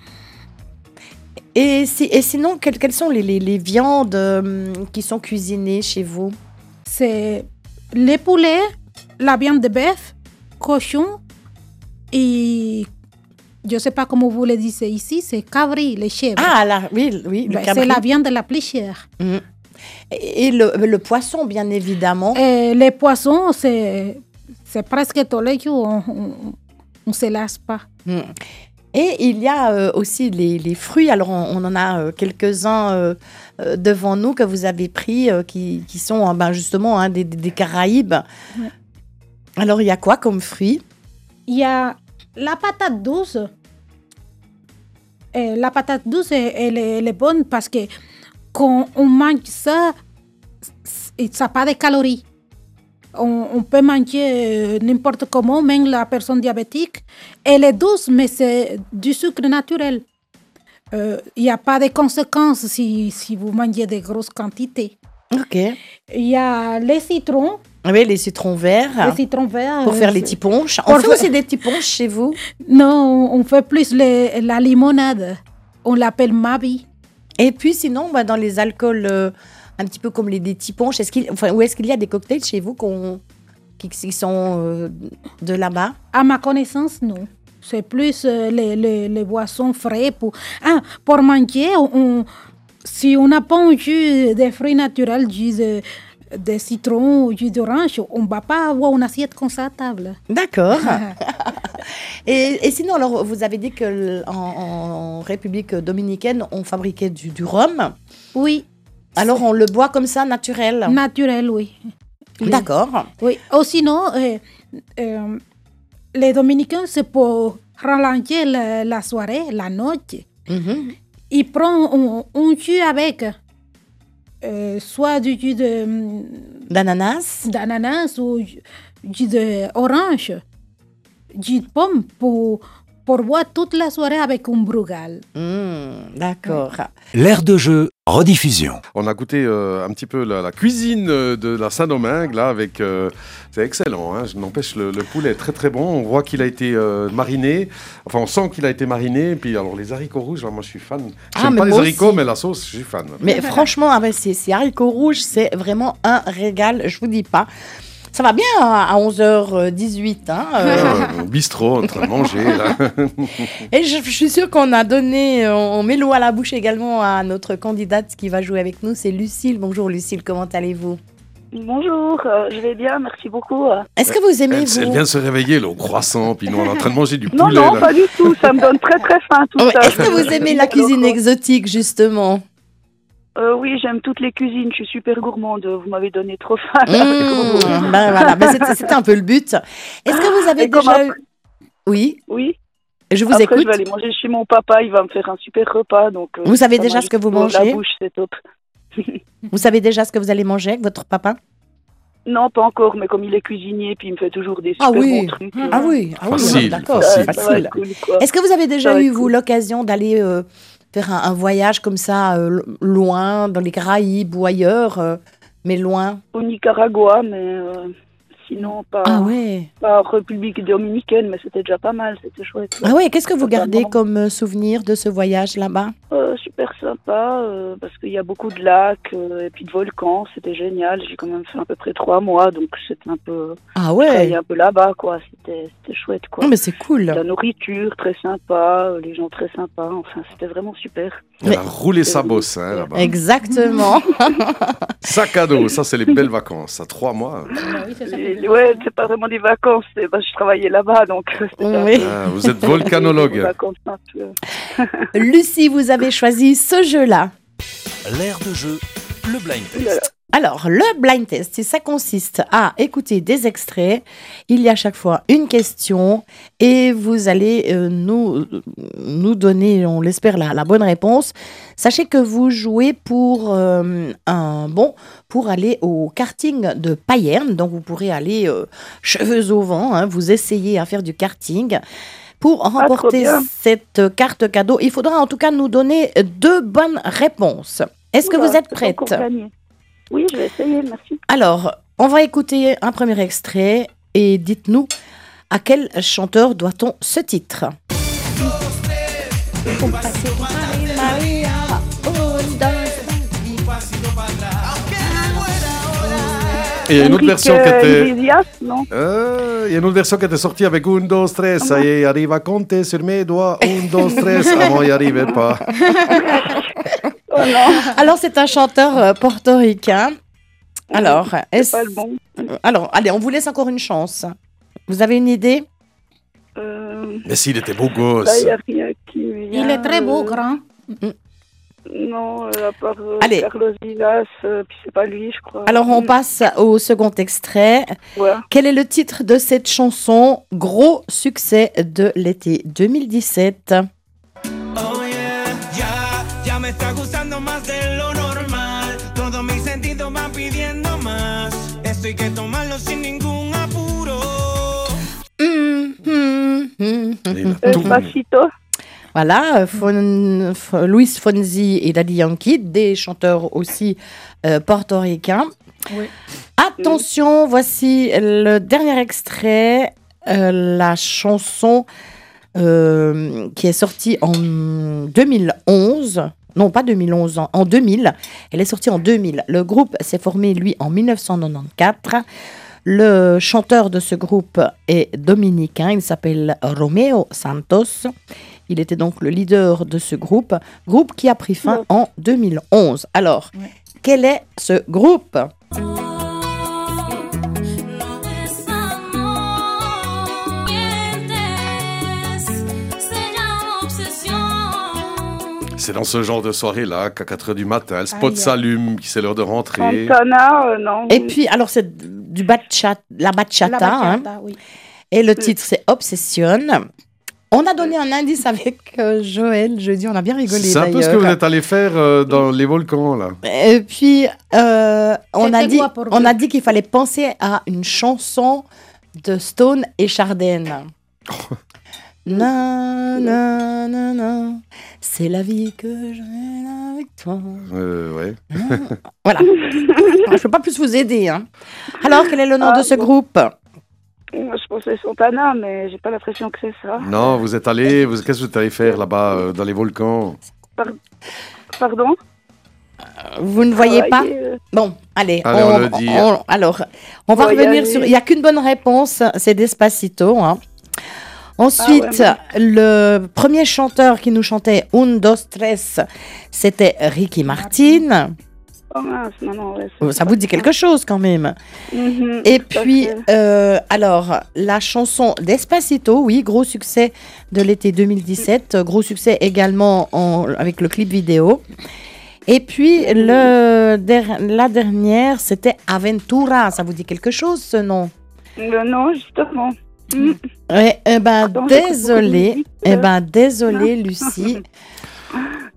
Et, si, et sinon, quelles, quelles sont les, les, les viandes euh, qui sont cuisinées chez vous? C'est les poulets, la viande de bœuf, cochon et je ne sais pas comment vous le dites ici, c'est cabri, les chèvres. Ah, là, oui, oui, le Ben, cabri. c'est la viande la plus chère. Mhm. Et, et le, le poisson, bien évidemment. Et les poissons, c'est, c'est presque tous les jours, on ne se lasse pas. Mm. Et il y a euh, aussi les, les fruits. Alors, on, on en a euh, quelques-uns euh, euh, devant nous que vous avez pris, euh, qui, qui sont euh, ben, justement hein, des, des- des Caraïbes. Ouais. Alors, il y a quoi comme fruits? Il y a la patate douce. Et la patate douce, elle, elle est, elle est bonne parce que quand on mange ça, c- ça n'a pas de calories. On, on peut manger euh, n'importe comment, même la personne diabétique. Elle est douce, mais c'est du sucre naturel. Euh, Il n'y a pas de conséquences si, si vous mangez de grosses quantités. Ok. Il y a les citrons, Oui, les citrons verts. les citrons verts. Pour euh, faire les c'est- petits punches. On Pour fait faire- aussi des petits punches chez vous. Non, on fait plus les- la limonade. On l'appelle Mabi. Et puis sinon, bah, dans les alcools, euh, un petit peu comme les des petits punches, est-ce qu'il, enfin, ou est-ce qu'il y a des cocktails chez vous qu'on, qui, qui sont euh, de là-bas? À ma connaissance, non. C'est plus euh, les, les, les boissons frais. Pour, ah, pour manger, on, on- si on n'a pas un jus de fruits naturels, jus de, de citron ou jus d'orange, on ne va pas avoir une assiette comme ça à table. D'accord. et, et sinon, alors, vous avez dit qu'en en République dominicaine, on fabriquait du, du rhum. Oui, Alors, on le boit comme ça, naturel. naturel, oui. D'accord. Oui. Ou sinon, euh, euh, les Dominicains, c'est pour ralentir la, la soirée, la nuit. Mhm. Ils prennent un, un jus avec euh, soit du jus de, D'ananas. d'ananas ou ju- jus d'orange, jus de pomme pour, pour boire toute la soirée avec un brugal. Mm, d'accord. L'air de jeu, rediffusion. On a goûté euh, un petit peu la, la cuisine euh, de la Saint-Domingue, là, avec... euh, c'est excellent, hein, je n'empêche, le, le poulet est très très bon. On voit qu'il a été euh, mariné, enfin on sent qu'il a été mariné. Puis alors les haricots rouges, là, moi je suis fan. Ah, J'aime mais pas les moi haricots, aussi. mais la sauce, je suis fan. Mais franchement, ah ben, ces, ces haricots rouges, c'est vraiment un régal, je vous dis pas. Ça va bien à onze heures dix-huit. Hein, euh, Euh, au bistrot, en train de manger, là. Et je, je suis sûre qu'on a donné, euh, on met l'eau à la bouche également à notre candidate qui va jouer avec nous, c'est Lucille. Bonjour Lucille, comment allez-vous? Bonjour, euh, je vais bien, merci beaucoup. Est-ce que vous aimez, Elle, vous elle vient de se réveiller, là, au croissant, puis nous on est en train de manger du Non, poulet. non, là. pas du tout, ça me donne très très faim tout Ouais, ça. Est-ce que vous aimez la cuisine exotique, justement? Euh, Oui, j'aime toutes les cuisines, je suis super gourmande, vous m'avez donné trop faim. Mmh, ben voilà, ben c'était, c'était un peu le but. Est-ce que vous avez Et comme déjà après- eu... Oui, Oui, je vous après écoute. je vais aller manger chez mon papa, il va me faire un super repas. Donc, euh, Vous savez ça déjà m'a ce que vous juste l'eau à mangez? La bouche, c'est top. Vous savez déjà ce que vous allez manger avec votre papa? Non, pas encore, mais comme il est cuisinier, puis il me fait toujours des super Ah oui. bons trucs. Ah oui, ah oui, Facile, d'accord, facile. c'est Ça va facile. être cool, quoi. Est-ce que vous avez déjà Ça va eu, être vous, cool. l'occasion d'aller euh, faire un, un voyage comme ça, euh, loin, dans les Caraïbes ou ailleurs, euh, mais loin? Au Nicaragua, mais euh, sinon pas, Ah ouais. pas en République dominicaine, mais c'était déjà pas mal, c'était chouette. Ah ouais, qu'est-ce que vous Totalement. gardez comme euh, souvenir de ce voyage là-bas? Euh, super sympa, euh, parce qu'il y a beaucoup de lacs euh, et puis de volcans, c'était génial. J'ai quand même fait à peu près trois mois, donc c'était un peu... Ah Je ouais. travaillais un peu là-bas, quoi. C'était c'était chouette, quoi. Non, mais c'est cool. La nourriture, très sympa, euh, les gens très sympas, enfin, c'était vraiment super. Elle a roulé sa bosse hein, là-bas. Exactement. Sac à dos, ça c'est les belles vacances. À trois mois. Oui, c'est ça que Et, je- ouais, c'est pas vraiment des vacances, c'est parce que je travaillais là-bas, donc euh, c'était un Oui. peu Ah, vous êtes des volcanologue. vacances un peu. Lucie, vous avez choisi ce jeu-là. L'air de jeu, le blind Ouh là là. test. Alors, le blind test, ça consiste à écouter des extraits. Il y a à chaque fois une question et vous allez euh, nous, nous donner, on l'espère, la, la bonne réponse. Sachez que vous jouez pour euh, un bon pour aller au karting de Payerne. Donc, vous pourrez aller euh, cheveux au vent, hein, vous essayez à faire du karting. Pour remporter bien. cette carte cadeau, il faudra en tout cas nous donner deux bonnes réponses. Est-ce que Oula, vous êtes c'est prête? encore gagné. Oui, je vais essayer, merci. Alors, on va écouter un premier extrait et dites-nous à quel chanteur doit-on ce titre. Et il y a une autre Enrique version qui était. Iglesias, non? Euh, il y a une autre version qui était sortie avec un, deux, trois, ça y est, arrive à compter sur mes doigts, un, deux, trois, avant il n'y arrivait pas. Oh non, Alors, c'est un chanteur euh, portoricain. Alors, c'est est-ce... pas le bon. Alors, allez, on vous laisse encore une chance. Vous avez une idée? Euh, Mais s'il était beau là, gosse. il n'y a rien qui me vient. Il est très beau, euh, grand. Non, euh, à part euh, Allez. Carlos Vilas, euh, puis c'est pas lui, je crois. Alors, on Mm, passe au second extrait. ouais. Quel est le titre de cette chanson? Gros succès de l'été deux mille dix-sept. Oh yeah, ya, ya me está gustando más de lo normal. Todos mis sentidos van pidiendo más. Esto hay que tomarlo sin ningún apuro. Hum, hum, hum, hum. Il a tout. Despacito. Voilà, euh, Fon- F- Luis Fonsi et Daddy Yankee, des chanteurs aussi euh, portoricains. Oui. Attention, voici le dernier extrait, euh, la chanson euh, qui est sortie en deux mille onze. Non, pas deux mille onze, en- en deux mille. Elle est sortie en deux mille. Le groupe s'est formé, lui, en mille neuf cent quatre-vingt-quatorze. Le chanteur de ce groupe est dominicain, il s'appelle Romeo Santos. Il était donc le leader de ce groupe, groupe qui a pris fin en deux mille onze. Alors, Ouais. quel est ce groupe? No es amor, mientes, se llama obsesión. C'est dans ce genre de soirée-là qu'à quatre heures du matin, le spot Aïe. s'allume, que c'est l'heure de rentrer. Santana, euh, non. Et puis, alors, c'est du bachata, la bachata, La hein. bachata, oui. Et le titre, c'est Obsession. On a donné un indice avec euh, Joël jeudi, on a bien rigolé C'est un peu ce que d'ailleurs. vous êtes allé faire euh, dans les volcans, là. Et puis, euh, on, a C'était dit, quoi pour on vous? a dit qu'il fallait penser à une chanson de Stone et Chardin. Na, na, na, na, c'est la vie que je mène avec toi. Euh, ouais. Voilà. Je ne peux pas plus vous aider. Hein. Alors, quel est le nom Ah, de ce bon. groupe? Moi, je pensais Santana, mais j'ai pas l'impression que c'est ça. Non, vous êtes allé, vous, qu'est-ce que vous êtes allé faire là-bas, euh, dans les volcans? Pardon? Vous ne voyez pas? Travailler, euh, Bon, allez. Allez, on le dit. alors, on va Voyager. revenir sur... Il n'y a qu'une bonne réponse, c'est Despacito. Hein. Ensuite, Ah le premier chanteur qui nous chantait Un, dos, tres, c'était Ricky Martin. Oh mince, non, non, ouais. c'est Ça pas vous dit quelque chose quand même. Mhm, Et tout à puis, fait. euh, alors, la chanson Despacito, oui, gros succès de l'été deux mille dix-sept, gros succès également en- avec le clip vidéo. Et puis, le, der- la dernière, c'était Aventura. Ça vous dit quelque chose, ce nom? Le nom, justement. Mm. Ouais, eh ben, Pardon, j'écoute beaucoup de désolé. musique, Eh euh. ben, désolé, Lucie.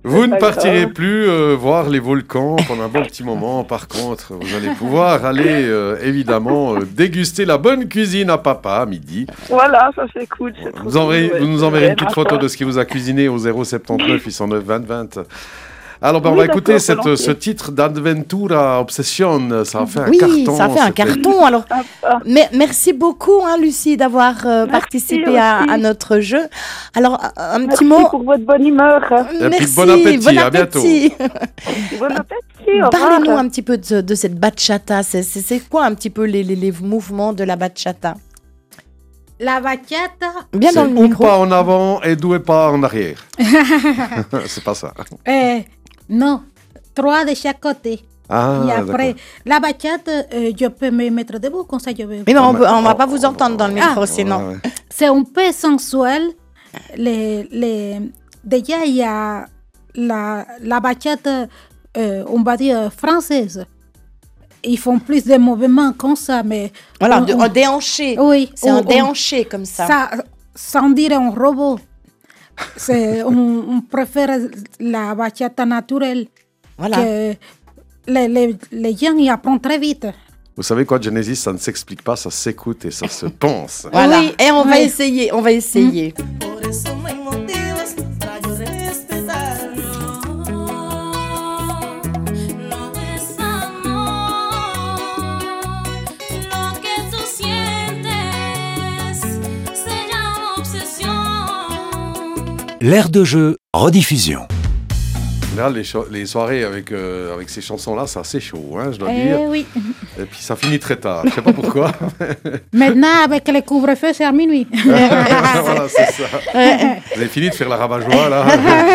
Vous C'est ne pas partirez grave. plus euh, voir les volcans pendant un bon petit moment. Par contre, vous allez pouvoir aller euh, évidemment euh, déguster la bonne cuisine à papa à midi. Voilà, ça c'est cool. c'est trop Vous, enverrez- cool, ouais. vous nous enverrez une petite Ouais, photo d'accord. de ce qu'il vous a cuisiné au zéro soixante-dix-neuf huit cent neuf vingt vingt. Alors, ben, on Oui, va écouter d'accord, cette, volontiers. ce titre d'Adventura Obsession. Ça a fait un Oui, carton. ça a fait un cette- carton. Alors, Ah, ah. mais merci beaucoup, hein, Lucie, d'avoir euh, Merci participé à, aussi. à notre jeu. Alors, un Merci petit mot. pour votre bonne humeur. Et puis, Merci, bon appétit, bon à bientôt. appétit. Bon appétit. au Parlez-nous revoir. un petit peu de, de cette bachata. C'est, c'est, c'est quoi un petit peu les, les, les mouvements de la bachata? La bachata, Bien C'est dans le un micro. pas en avant et deux pas en arrière. C'est pas ça. eh, non, trois de chaque côté. Ah, Et après, d'accord. la bachata, euh, je peux me mettre debout, comme ça je vais. Mais non, on, Ah, peut- on va oh, pas vous oh, entendre dans le oh, micro, ah. sinon. Ouais, ouais. C'est un peu sensuel. Les, les, déjà, il y a la, la bachata, euh, on va dire, française. Ils font plus de mouvements comme ça, mais... Voilà, on- de- on- un déhanché. oui, C'est on- un on- déhanché comme ça. Ça, sans dire un robot. C'est, on, on préfère la bachata naturelle. Voilà. Que les, les, les gens y apprennent très vite. Vous savez quoi, Genesis, ça ne s'explique pas, ça s'écoute et ça se pense. Voilà. Oui, Et on va oui. essayer, on va essayer. Por eso no hay motivos para yo respetarlo. No es amor lo que tú sientes, se llama obsesión. L'air de jeu, rediffusion. En général, les, cho- les soirées avec, euh, avec ces chansons-là, c'est assez chaud, hein, je dois Eh dire. oui. Et puis ça finit très tard. Je sais pas pourquoi. Maintenant, avec le couvre-feu, c'est à minuit. Voilà, c'est ça. Vous avez fini de faire la rabat-joie, là.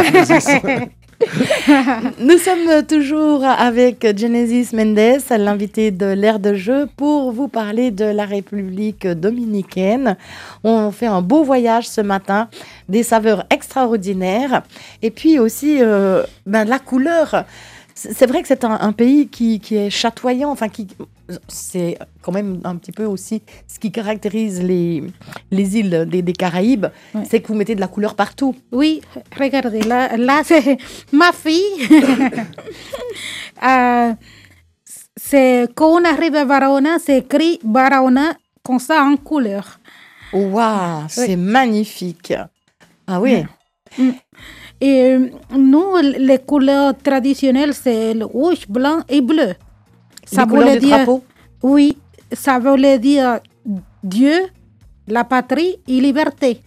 Nous sommes toujours avec Genesis Mendes, l'invité de l'air de jeu, pour vous parler de la République dominicaine. On fait un beau voyage ce matin, des saveurs extraordinaires, et puis aussi euh, ben, la couleur. C'est c'est vrai que c'est un, un pays qui, qui est chatoyant, enfin qui, c'est quand même un petit peu aussi ce qui caractérise les, les îles des, des Caraïbes, Ouais. c'est que vous mettez de la couleur partout. Oui, regardez, là, là c'est ma fille. Euh, c'est, quand on arrive à Barahona, c'est écrit Barahona comme ça en couleur. Waouh, c'est magnifique. Ah oui. Et euh, nous, les couleurs traditionnelles, c'est le rouge, blanc et bleu. Les couleurs du drapeau. Oui, ça voulait dire Dieu, la patrie et liberté.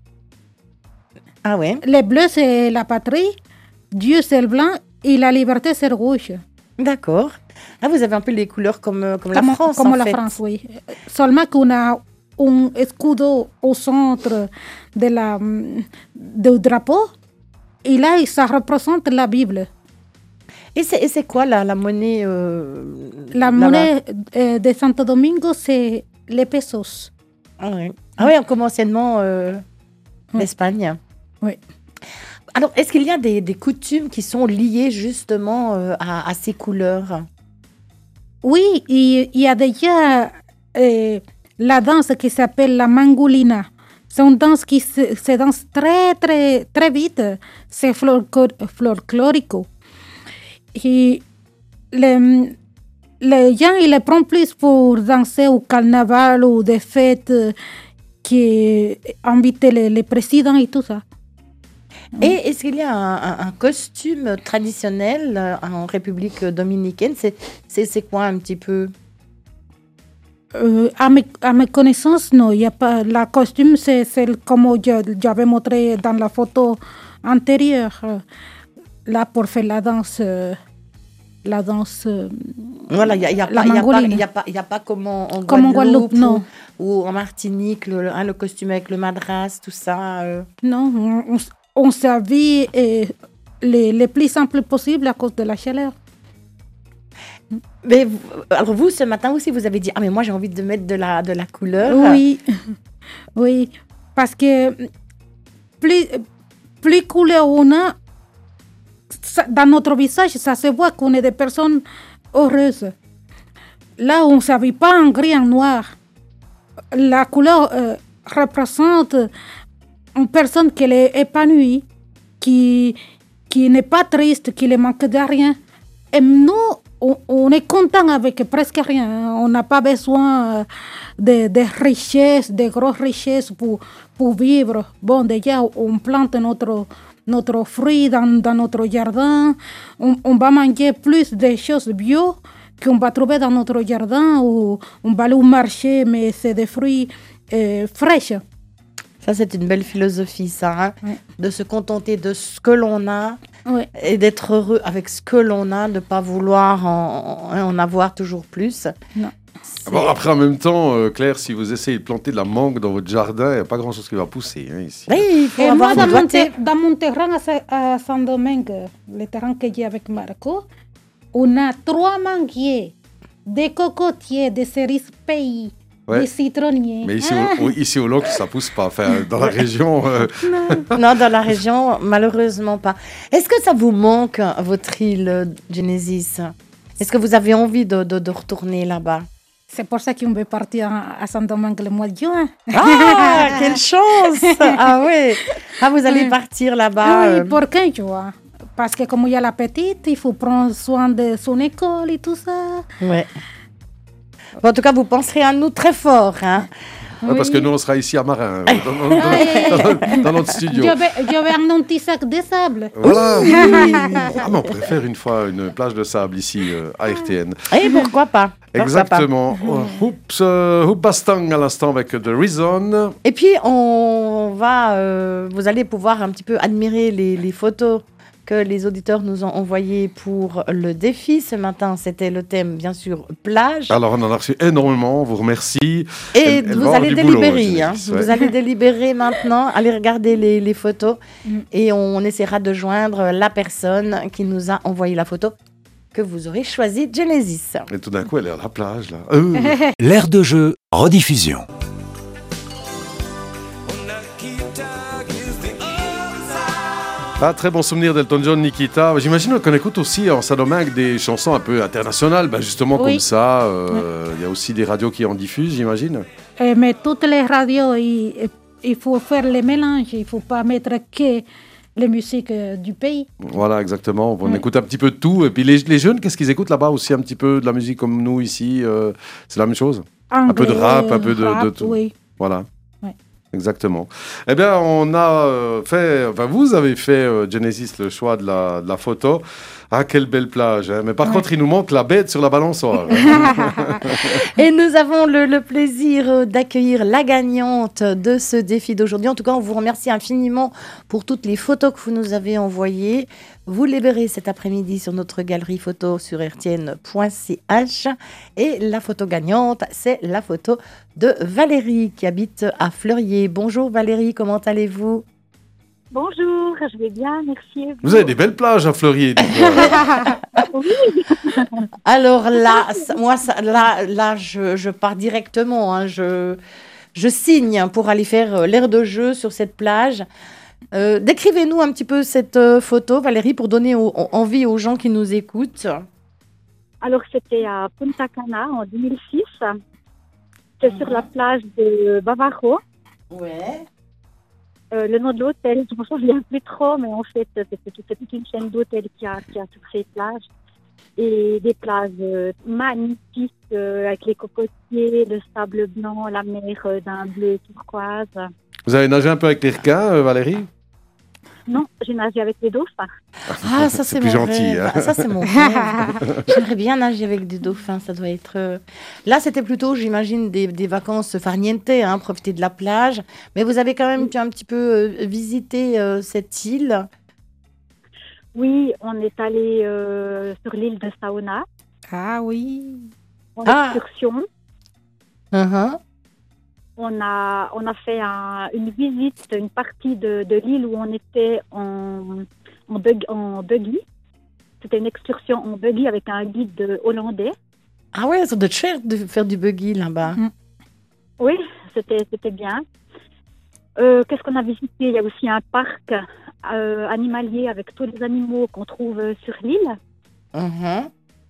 Ah ouais. Le bleu, c'est la patrie, Dieu, c'est le blanc et la liberté, c'est le rouge. D'accord. Ah, vous avez un peu les couleurs comme, euh, comme la Comme, France, comme en la fait. France, oui. Seulement qu'on a un escudo au centre de la, du drapeau. Et là, ça représente la Bible. Et c'est, et c'est quoi la, la monnaie euh, La là-bas? monnaie euh, de Santo Domingo, c'est les pesos. Ah oui, ah oui, comme anciennement euh, l'Espagne. Oui. Alors, est-ce qu'il y a des, des coutumes qui sont liées justement euh, à, à ces couleurs? Oui, il y a déjà euh, la danse qui s'appelle la mangolina. C'est une danse qui se, se danse très, très, très vite. C'est folklor- folklorique. Et les, les gens, ils les prennent plus pour danser au carnaval ou des fêtes qui invitent les, les présidents et tout ça. Et est-ce qu'il y a un, un- un costume traditionnel euh, en République dominicaine? C'est, c'est, c'est quoi un petit peu? Euh, à, mes, à mes connaissances, non, il y a pas. La costume, c'est celle comme je- j'avais montré dans la photo antérieure. euh, Là, pour faire la danse. euh, La danse. euh, Voilà, il n'y a, y a, La pas- y a, pas- mangoline. y a, pas- y a pas comme en, en Comme en Guadeloupe, Guadeloupe, non. Ou, ou en Martinique, le, hein, le costume avec le madras, tout ça. euh. Non, on, on, on s'habille euh, le, le plus simple possible à cause de la chaleur. Mais vous- alors vous, ce matin aussi, vous avez dit, ah mais moi j'ai envie de mettre de la, de la couleur. Oui, oui, parce que plus, plus couleur on a, ça- dans notre visage, ça se voit qu'on est des personnes heureuses. Là, on ne s'habille pas en gris, en noir. La couleur euh, représente une personne qui est épanouie, qui, qui n'est pas triste, qui ne manque de rien. Et nous, on, on est content avec presque rien. Hein. On n'a pas besoin de, de richesses, de grosses richesses pour, pour vivre. Bon, déjà, on plante notre, notre fruit dans, dans notre jardin. On, on va manger plus de choses bio qu'on va trouver dans notre jardin ou on va aller au marché, mais c'est des fruits euh, fraîches. Ça, c'est une belle philosophie, ça, hein, ouais. De se contenter de ce que l'on a ouais. et d'être heureux avec ce que l'on a, de ne pas vouloir en, en avoir toujours plus. Non. Bon, après, en même temps, euh, Claire, si vous essayez de planter de la mangue dans votre jardin, il n'y a pas grand-chose qui va pousser hein, ici. Oui, il faut et avoir moi, dans mon, ter- dans mon terrain à, à Saint-Domingue, le terrain que j'ai avec Marco, on a trois manguiers, des cocotiers, des cerises pays. Ouais. Des citronniers. Mais ici, ah. au, ici au Loc, ça ne pousse pas. Enfin, dans la région... Euh... Non. non, dans la région, malheureusement pas. Est-ce que ça vous manque, votre île, Genesis? Est-ce que vous avez envie de, de, de retourner là-bas? C'est pour ça qu'on veut partir à Saint-Domingue le mois de juin. Ah, quelle chance! Ah oui, ah, vous allez partir là-bas. Ah, oui, pour quinze jours. Parce que comme il y a la petite, il faut prendre soin de son école et tout ça. Ouais. Bon, en tout cas, vous penserez à nous très fort. Hein. Ouais, oui. Parce que nous, on sera ici à Marin, dans, dans, dans, dans, dans notre studio. Je vais, je vais un petit sac de sable. Voilà, oui. oui. Ah, mais on préfère une fois une plage de sable ici, euh, à R T N. Et pourquoi pas? Pourquoi Exactement. Hoops, euh, Hoop Bastang à l'instant avec The Reason. Et puis, on va, euh, vous allez pouvoir un petit peu admirer les, les photos que les auditeurs nous ont envoyé pour le défi. Ce matin, c'était le thème, bien sûr, plage. Alors, on en a reçu énormément, on vous remercie. Et elle, elle vous allez délibérer. Boulot, hein. ouais. Vous allez délibérer maintenant, allez regarder les, les photos mm. et on essaiera de joindre la personne qui nous a envoyé la photo que vous aurez choisie, Genesis. Et tout d'un coup, elle est à la plage, là. Euh. L'air de jeu, rediffusion. Ah, très bon souvenir d'Elton John, Nikita. J'imagine qu'on écoute aussi en Saint-Domingue des chansons un peu internationales, ben justement oui. comme ça. Il euh, oui. y a aussi des radios qui en diffusent, j'imagine. Eh, mais toutes les radios, il, il faut faire les mélanges. Il ne faut pas mettre que les musiques du pays. Voilà, exactement. On oui. écoute un petit peu de tout. Et puis les, les jeunes, qu'est-ce qu'ils écoutent là-bas aussi? Un petit peu de la musique comme nous ici. Euh, c'est la même chose? Anglais, un peu de rap, un peu de, rap, de tout. Oui. Voilà. Exactement. Eh bien, on a euh, fait, enfin, vous avez fait, euh, Genesis, le choix de la, de la photo. Ah, quelle belle plage. Hein. Mais par ouais. contre, il nous manque la bête sur la balançoire. Et nous avons le, le plaisir d'accueillir la gagnante de ce défi d'aujourd'hui. En tout cas, on vous remercie infiniment pour toutes les photos que vous nous avez envoyées. Vous les verrez cet après-midi sur notre galerie photo sur r t n point c h. Et la photo gagnante, c'est la photo de Valérie qui habite à Fleurier. Bonjour Valérie, comment allez-vous? Bonjour, je vais bien, merci. Vous avez des belles plages à Fleurier. Oui. Alors là, ça, moi, ça, là, là je, je pars directement. Hein, je, je signe pour aller faire l'air de jeu sur cette plage. Euh, décrivez-nous un petit peu cette euh, photo, Valérie, pour donner au, envie aux gens qui nous écoutent. Alors, c'était à Punta Cana en deux mille six. C'était mmh. sur la plage de Bavaro. Ouais. Euh, le nom de l'hôtel, je ne me souviens plus trop, mais en fait, c'était toute une chaîne d'hôtels qui a, qui a sur ces plages. Et des plages euh, magnifiques euh, avec les cocotiers, le sable blanc, la mer euh, d'un bleu turquoise. Vous avez nagé un peu avec les requins, euh, Valérie? Non, j'ai nagé avec les dauphins. Ah, ça c'est, c'est mon gentil, rêve. hein. Ça c'est mon rêve. J'aimerais bien nager avec des dauphins, ça doit être... Euh... Là, c'était plutôt, j'imagine, des, des vacances farniente, hein, profiter de la plage. Mais vous avez quand même pu un petit peu euh, visiter euh, cette île. Oui, on est allé euh, sur l'île de Saona. Ah oui. En ah. excursion. Uh-huh. On a, on a fait un, une visite, une partie de, de l'île où on était en, en, bug, en buggy. C'était une excursion en buggy avec un guide hollandais. Ah ouais, ça doit être cher de faire du buggy là-bas. Mm. Oui, c'était, c'était bien. Euh, qu'est-ce qu'on a visité? Il y a aussi un parc euh, animalier avec tous les animaux qu'on trouve sur l'île. Uh-huh.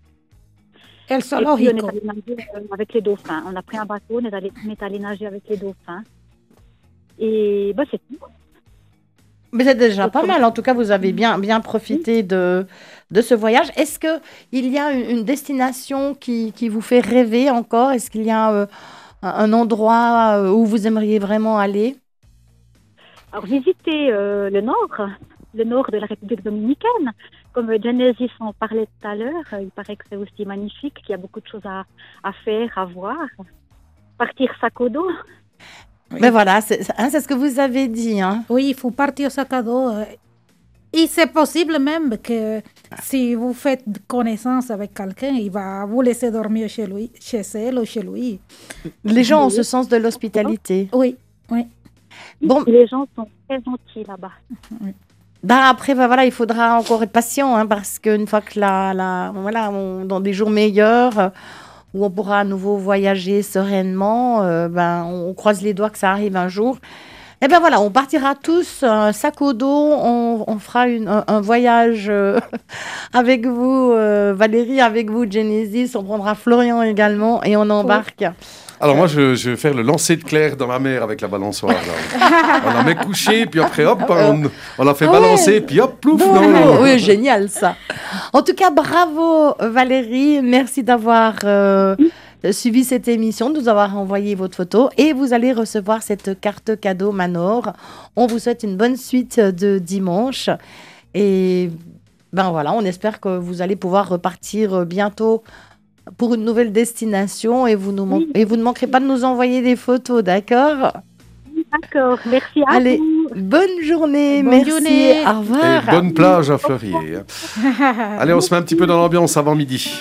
Et puis, on est allé nager avec les dauphins. On a pris un bateau, on est allé, on est allé nager avec les dauphins. Et bah, c'est tout. Mais c'est déjà pas mal. En tout cas, vous avez bien, bien profité de, de ce voyage. Est-ce qu'il y a une, une destination qui, qui vous fait rêver encore? Est-ce qu'il y a euh, un endroit euh, où vous aimeriez vraiment aller? Alors, visiter euh, le nord, le nord de la République dominicaine. Comme Genesis en parlait tout à l'heure, il paraît que c'est aussi magnifique, qu'il y a beaucoup de choses à, à faire, à voir. Partir sac à dos. Mais voilà, c'est hein, c'est ce que vous avez dit. Hein. Oui, il faut partir sac à dos. Et c'est possible même que si vous faites connaissance avec quelqu'un, il va vous laisser dormir chez lui, chez elle ou chez lui. Les gens ont ce sens de l'hospitalité. Oui, oui. Bon. Les gens sont très gentils là-bas. Oui. Ben après, ben voilà, il faudra encore être patient, hein, parce qu'une fois que la, la, voilà, on, dans des jours meilleurs, euh, où on pourra à nouveau voyager sereinement, euh, ben, on croise les doigts que ça arrive un jour. Et ben voilà, on partira tous, un sac au dos, on, on fera une, un, un voyage euh, avec vous, euh, Valérie, avec vous, Genesis, on prendra Florian également et on embarque. Oui. Alors moi, je, je vais faire le lancer de Claire dans ma mer avec la balançoire. Là. On la met couchée, puis après, hop, on, on la fait ah balancer, ouais. puis hop, plouf. Bon, non, non. Oui, génial ça. En tout cas, bravo Valérie, merci d'avoir euh, suivi cette émission, de nous avoir envoyé votre photo et vous allez recevoir cette carte cadeau Manor. On vous souhaite une bonne suite de dimanche et ben voilà, on espère que vous allez pouvoir repartir bientôt pour une nouvelle destination et vous, nous man- et vous ne manquerez pas de nous envoyer des photos, d'accord? D'accord, merci à Allez, vous. bonne journée, bonne merci, journée. Au revoir. Et bonne plage à Fleurier. Allez, on se met un petit peu dans l'ambiance avant midi.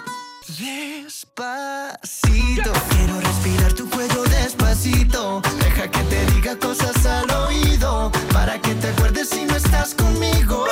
Despacito, quiero respirar tu cuello despacito. Deja que te diga cosas al oído, para que te acuerdes si no estás conmigo.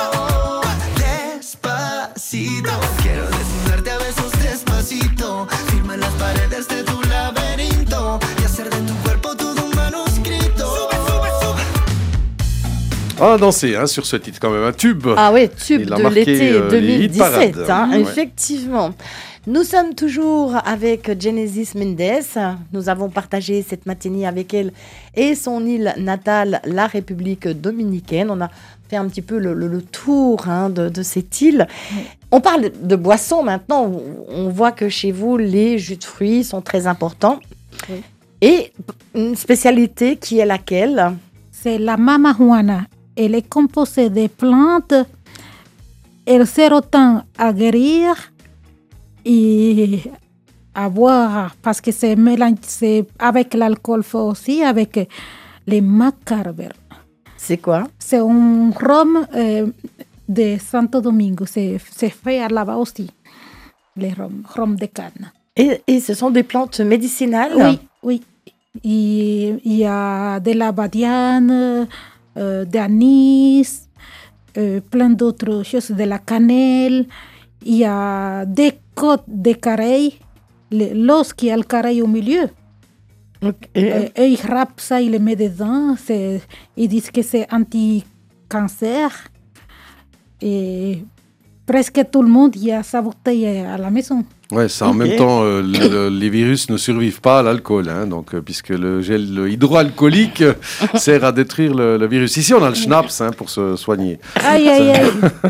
Despacito, quiero desnudarte a besos despacito. Firma las paredes de tu laberinto y hacer de tu cuerpo todo un manuscrito. Sube, sube, sube. On a dansé hein, sur ce titre quand même, un tube. Ah oui, tube Il a de marqué, l'été euh, les hit deux mille dix-sept, parades. hein, Ouais. effectivement. Nous sommes toujours avec Genesis Mendes. Nous avons partagé cette matinée avec elle et son île natale, la République dominicaine. On a fait un petit peu le, le, le tour hein, de, de cette île. Oui. On parle de boissons maintenant. On voit que chez vous, les jus de fruits sont très importants. Oui. Et une spécialité qui est laquelle? C'est la mama juana. Elle est composée de plantes. Elle sert autant à guérir et à boire parce que c'est mélangé avec l'alcool fort aussi, avec les Maccarver. C'est quoi? C'est un rhum euh, de Santo Domingo. C'est, c'est fait là-bas aussi, les rhum, rhum de canne. Et, et ce sont des plantes médicinales? Oui, oui. Il y a de la badiane, euh, d'anis, euh, plein d'autres choses, de la cannelle. Il y a des côtes de careil, l'os qui a le careil au milieu. Okay. Et, et ils râpent ça, ils le mettent dedans. C'est, ils disent que c'est anti-cancer. Et presque tout le monde, il y a sa bouteille à la maison. Ouais, ça, en okay. même temps, euh, le, le, les virus ne survivent pas à l'alcool, hein, donc, euh, puisque le gel le hydroalcoolique sert à détruire le, le virus. Ici, on a le schnapps hein, pour se soigner. Aïe, aïe, aïe.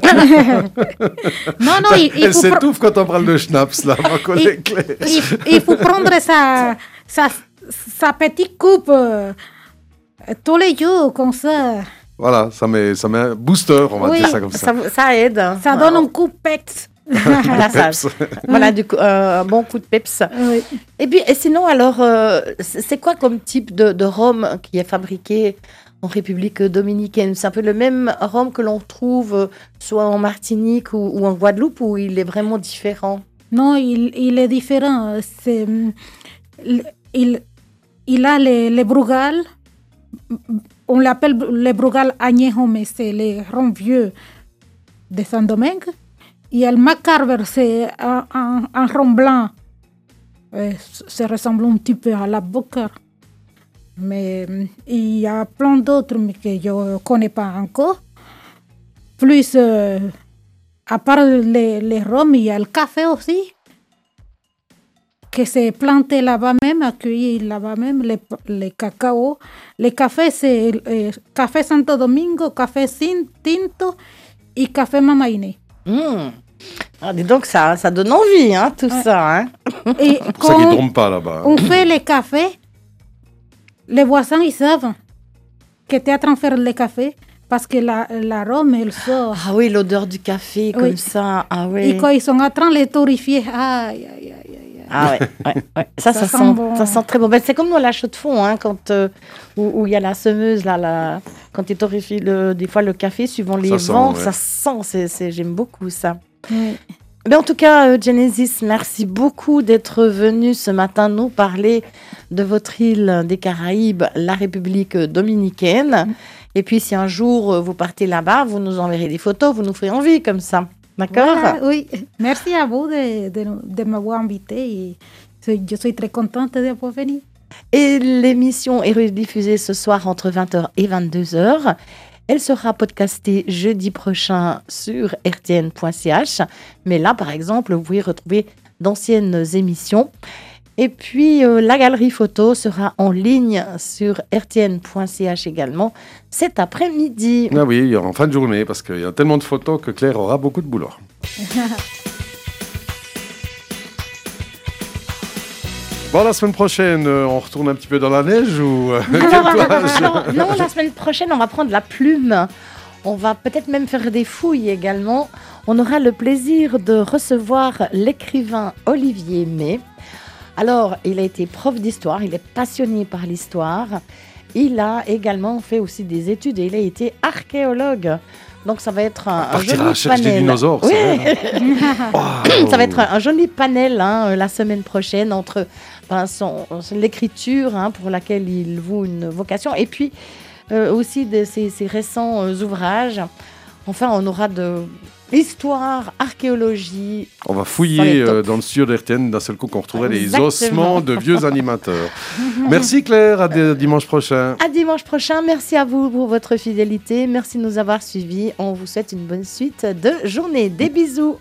non, non, il, il Elle faut s'étouffe pr- quand on parle de schnapps, là, ma collègue Claire. Il, il faut prendre sa, sa, sa petite coupe euh, tous les jours, comme ça. Voilà, ça met, ça met un booster, on va oui, dire ça comme ça. Ça, ça aide. Ça donne un coup de peps. Voilà, ça, voilà du coup, euh, un bon coup de peps. Oui. Et puis, et sinon, alors, euh, c'est quoi comme type de, de rhum qui est fabriqué en République dominicaine? C'est un peu le même rhum que l'on trouve soit en Martinique ou, ou en Guadeloupe, ou il est vraiment différent? Non, il, il est différent. C'est, il, il a les, les Brugal. On l'appelle les Brugal añejo, mais c'est les rhums vieux de Saint-Domingue. Et le Maccarver, c'est un, un, un rhum blanc. Euh, ça ressemble un petit peu à la Booker. Mais il y a plein d'autres mais que je ne connais pas encore. Plus, euh, à part les, les rhums, il y a le café aussi. que c'est planté là-bas même, accueilli là-bas même, les, les cacao. Les cafés, c'est euh, café Santo Domingo, café Tinto et café Mamaïné. Mmh. Ah, dis donc, ça, ça donne envie, hein, tout ouais. ça. Hein. Et c'est pour ça qu'ils ne dorment pas là-bas. On fait les cafés, les voisins, ils savent que tu es en train de faire le café parce que la, l'arôme, elle sort. Ah oui, l'odeur du café, comme oui. ça. Ah oui. Et quand ils sont en train de les torréfier, aïe, aïe, aïe. Ah ouais, ouais, ouais. Ça, ça, ça, sent, bon. ça sent très bon. Ben, c'est comme dans la chaux de fond, hein, quand euh, où il y a la semeuse, là, la, quand ils torréfient le, des fois le café, suivant les ça vents, sent, ouais. ça sent. C'est, c'est, j'aime beaucoup ça. Oui. Ben, en tout cas, euh, Genesis, merci beaucoup d'être venu ce matin nous parler de votre île des Caraïbes, la République dominicaine. Mm. Et puis, si un jour vous partez là-bas, vous nous enverrez des photos, vous nous ferez envie comme ça. D'accord? Voilà, oui. Merci à vous de, de, de m'avoir invité. Et je suis très contente d'avoir venu. Et l'émission est rediffusée ce soir entre vingt heures et vingt-deux heures. Elle sera podcastée jeudi prochain sur r t n point c h. Mais là, par exemple, vous pouvez retrouver d'anciennes émissions. Et puis, euh, la galerie photo sera en ligne sur r t n point c h également cet après-midi. Ah oui, en fin de journée, parce qu'il y a tellement de photos que Claire aura beaucoup de boulot. Bon, la semaine prochaine, on retourne un petit peu dans la neige ou non, quelle plage? non, non, la semaine prochaine, on va prendre la plume. On va peut-être même faire des fouilles également. On aura le plaisir de recevoir l'écrivain Olivier May. Alors, il a été prof d'histoire, il est passionné par l'histoire. Il a également fait aussi des études et il a été archéologue. Donc, ça va être un, un joli panel. Chercher des dinosaures, oui. ça, wow. ça va être un, un joli panel hein, la semaine prochaine entre ben, son, l'écriture hein, pour laquelle il voue une vocation et puis euh, aussi de ses, ses récents euh, ouvrages. Enfin, on aura de l'histoire, archéologie. On va fouiller euh, dans le studio d'R T N d'un seul coup qu'on retrouverait les ossements de vieux animateurs. Merci Claire, à d- dimanche prochain. À dimanche prochain, merci à vous pour votre fidélité. Merci de nous avoir suivis. On vous souhaite une bonne suite de journée. Des bisous.